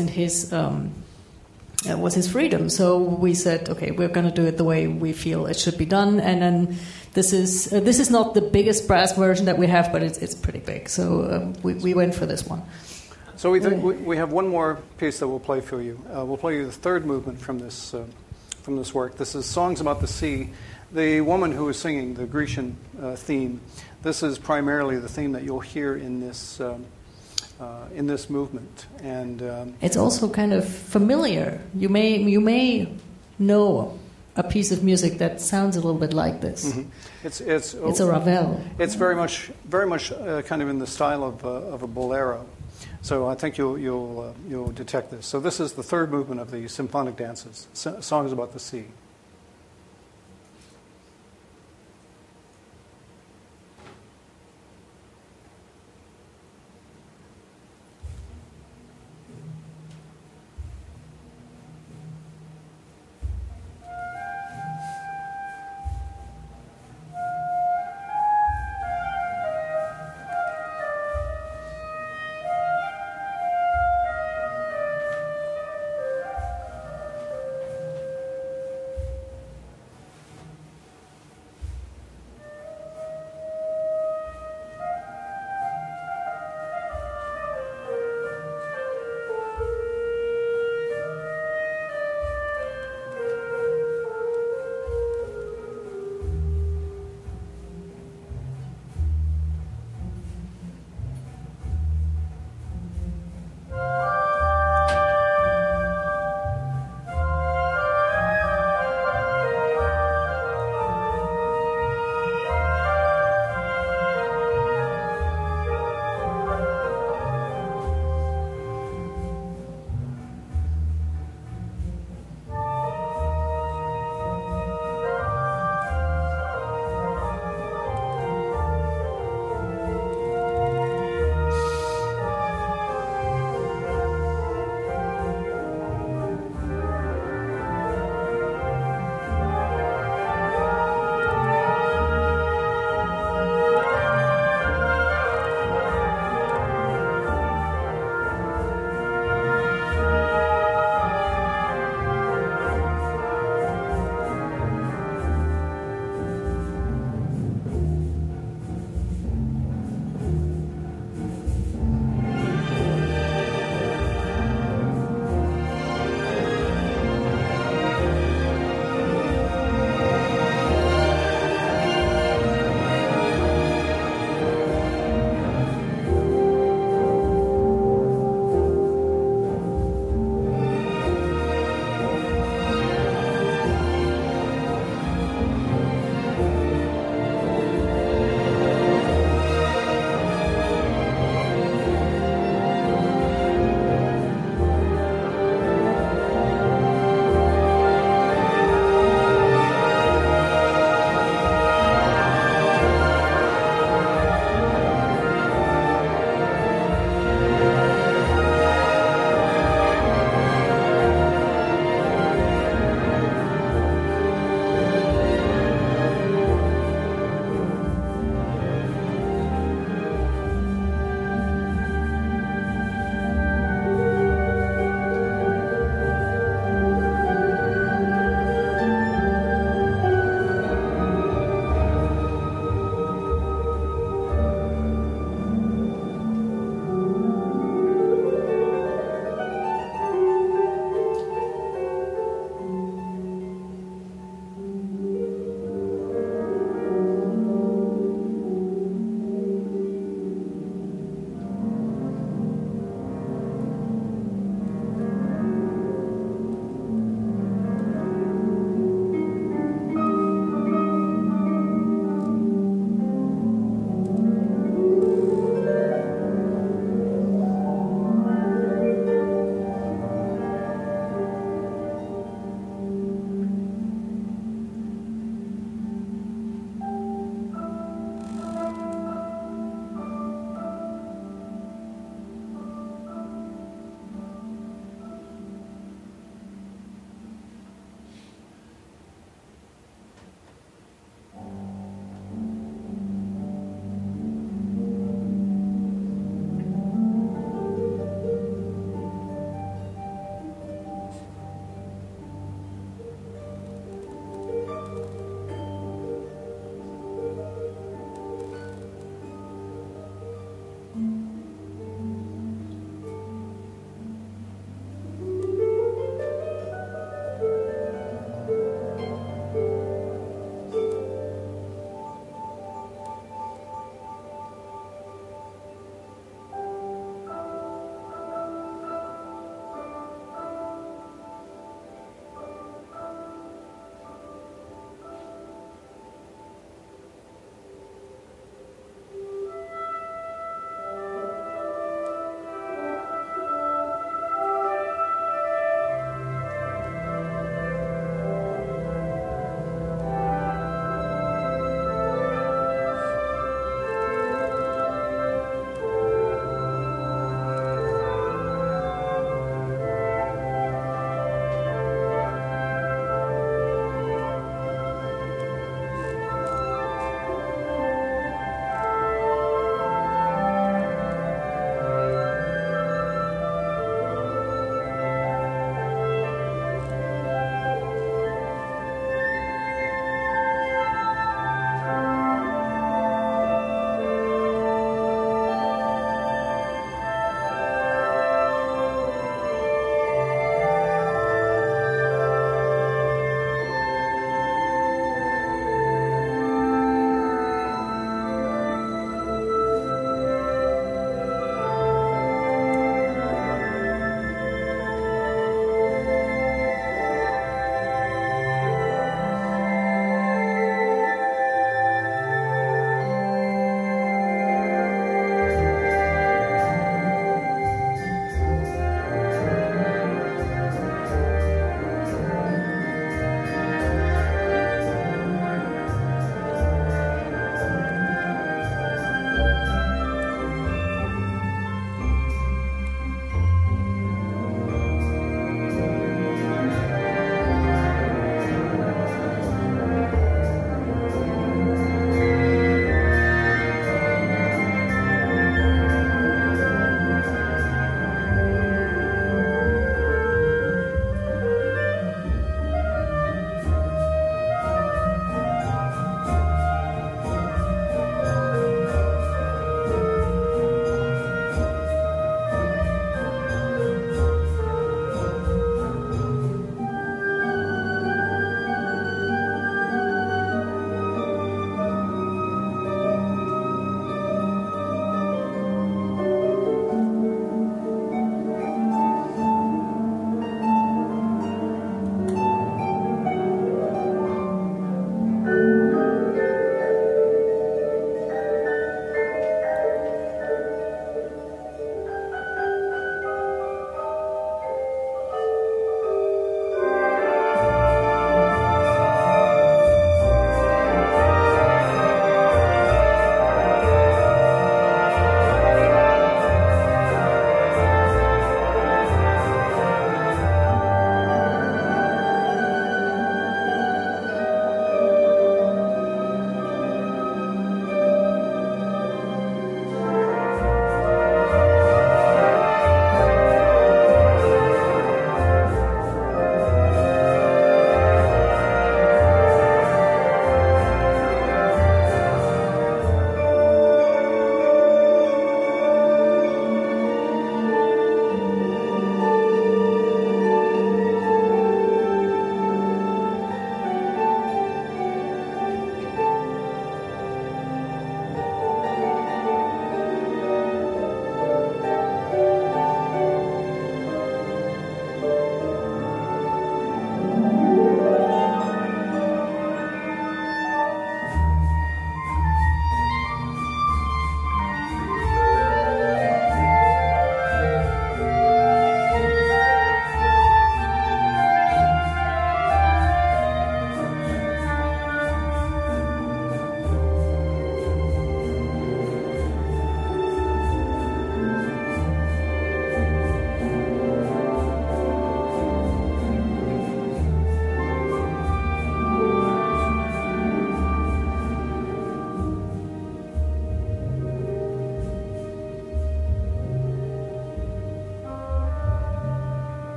his freedom. So we said, okay, we're going to do it the way we feel it should be done. And then this is not the biggest brass version that we have, but it's pretty big. So we went for this one. So we think we have one more piece that we'll play for you. We'll play you the third movement from this work. This is Songs About the Sea. The woman who is singing the Grecian theme, this is primarily the theme that you'll hear in this movement. And it's also kind of familiar. You may know a piece of music that sounds a little bit like this. Mm-hmm. It's a Ravel. It's very much kind of in the style of a bolero. So I think you'll detect this. So this is the third movement of the symphonic dances, Songs About the Sea.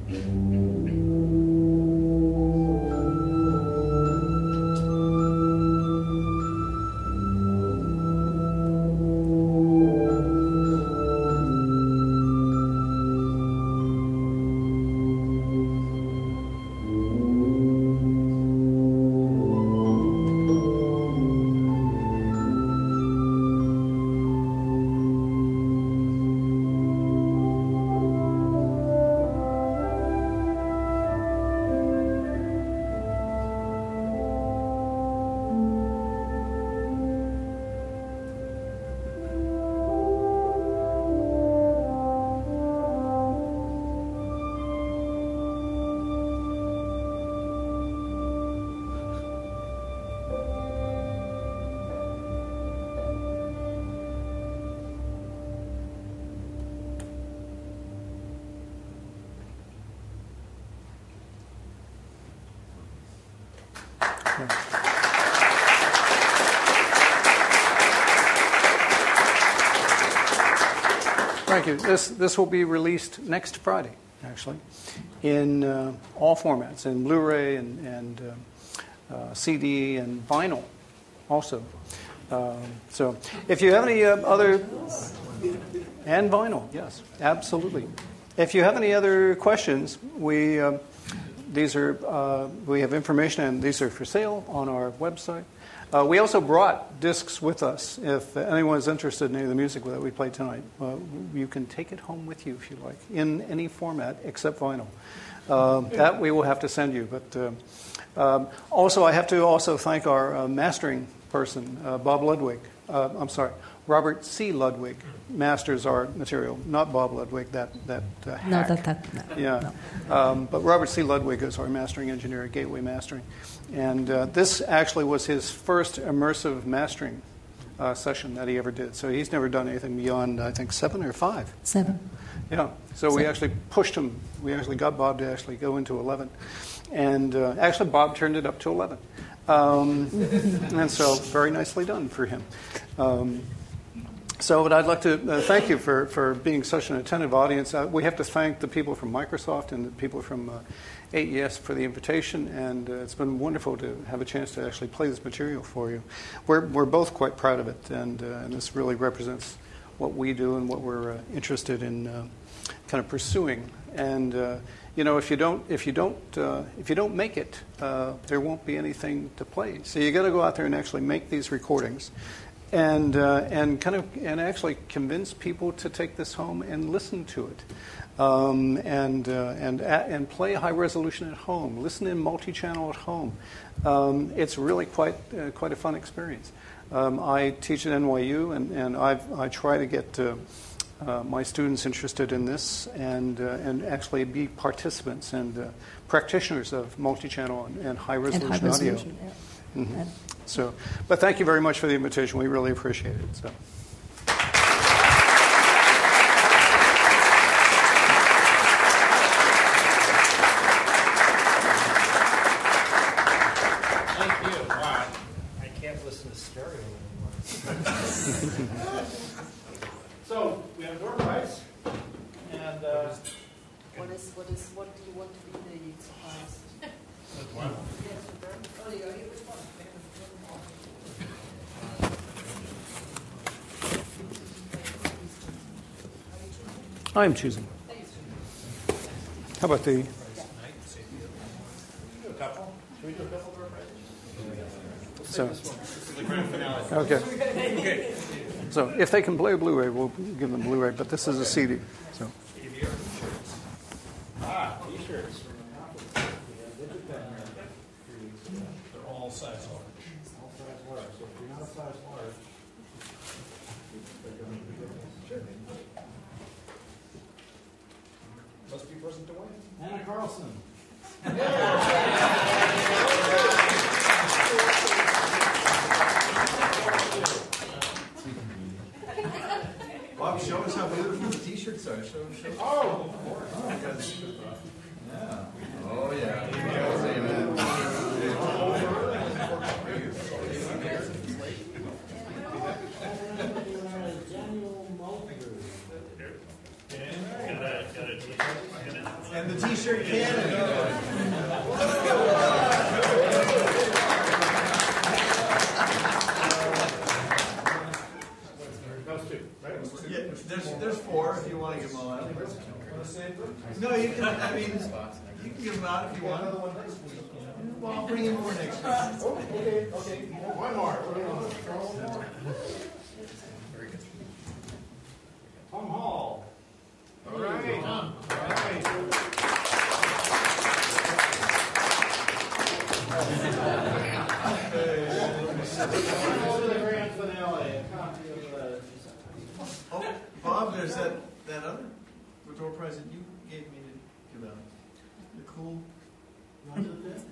Thank you. This will be released next Friday, actually, in all formats, in Blu-ray and CD and vinyl also. So if you have any other... And vinyl, yes, absolutely. If you have any other questions, we have information, and these are for sale on our website. We also brought discs with us. If anyone's interested in any of the music that we played tonight, you can take it home with you if you like, in any format except vinyl. That we will have to send you. But also, I have to also thank our mastering person, Bob Ludwig. Robert C. Ludwig masters our material, not Bob Ludwig, that hack. No, that Yeah. no. But Robert C. Ludwig is our mastering engineer at Gateway Mastering. And this actually was his first immersive mastering session that he ever did. So he's never done anything beyond, I think, 7 or 5. 7. Yeah. So we actually pushed him. We actually got Bob to actually go into 11. And actually, Bob turned it up to 11. And so very nicely done for him. But I'd like to thank you for being such an attentive audience. We have to thank the people from Microsoft and the people from AES for the invitation, and it's been wonderful to have a chance to actually play this material for you. We're both quite proud of it, and this really represents what we do and what we're interested in kind of pursuing. And if you don't make it, there won't be anything to play. So you got to go out there and actually make these recordings. And actually convince people to take this home and listen to it, and play high resolution at home. Listen in multi-channel at home. It's really quite a fun experience. I teach at NYU, and I try to get my students interested in this and actually be participants and practitioners of multi-channel and high resolution audio. Yeah. Mm-hmm. So, but thank you very much for the invitation. We really appreciate it. So. Thank you. Wow. I can't listen to stereo anymore. So we have door prize, and what do you want to be the surprise? I'm choosing. How about the... do a couple. Should we do a couple door prizes? So, This is the grand finale. okay. So if they can play a Blu-ray, we'll give them Blu-ray, but this is a CD. So. T-shirts. They're all size large. All size large. So if you're not a size large, Must be present to win. Anna Carlson. Bob, show us how beautiful the T-shirts are. Show. Oh! Yeah. Oh, yeah. Amen. Daniel Mulgrew. And the T-shirt. sure can. Those two, right? Yeah, there's four if you want to give them all out. No, you can. I mean, you can give them out if you want. Well, I'll bring in more next week. Oh, okay. One more. Tom Hall. All right. Tom. On to the grand finale. A copy of the. Oh, Bob, there's that other door prize that you gave me to give out. The cool. You want to do this?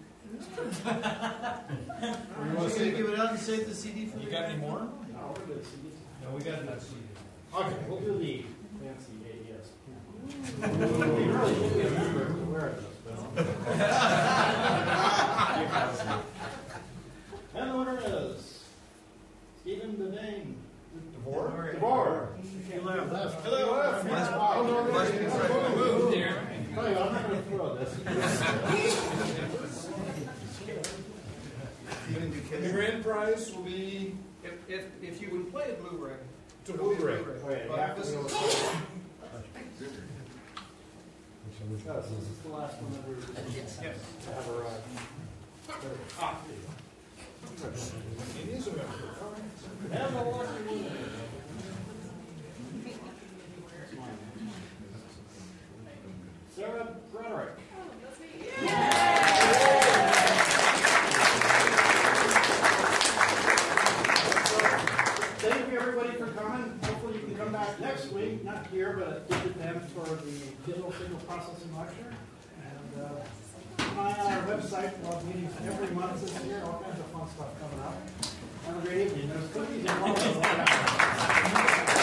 Are you going to give it out and save the CD for You got any more? No, we're good. CDs. No, we got enough seated. Okay, we'll do the fancy AES. We really should get a member to wear this, but. And the winner is Stephen Devane. DeVore? DeVore. You left. Hello, left. Must be right. Tell you, I'm not going to throw this. The grand prize will be If you would play a Blu-ray. to Blu-ray. Okay, But yeah, this we is- will- Yes, this is the last one that we're going to have arrived. It is a member. And the lucky winner. Sarah Broderick. Thank you, everybody, for coming. Hopefully you can come back next week, not here, but at DigiDem for the digital signal processing lecture. And keep an eye on our website. We'll have meetings every month this year, all kinds of fun stuff coming up. Have a great evening. There's cookies and all.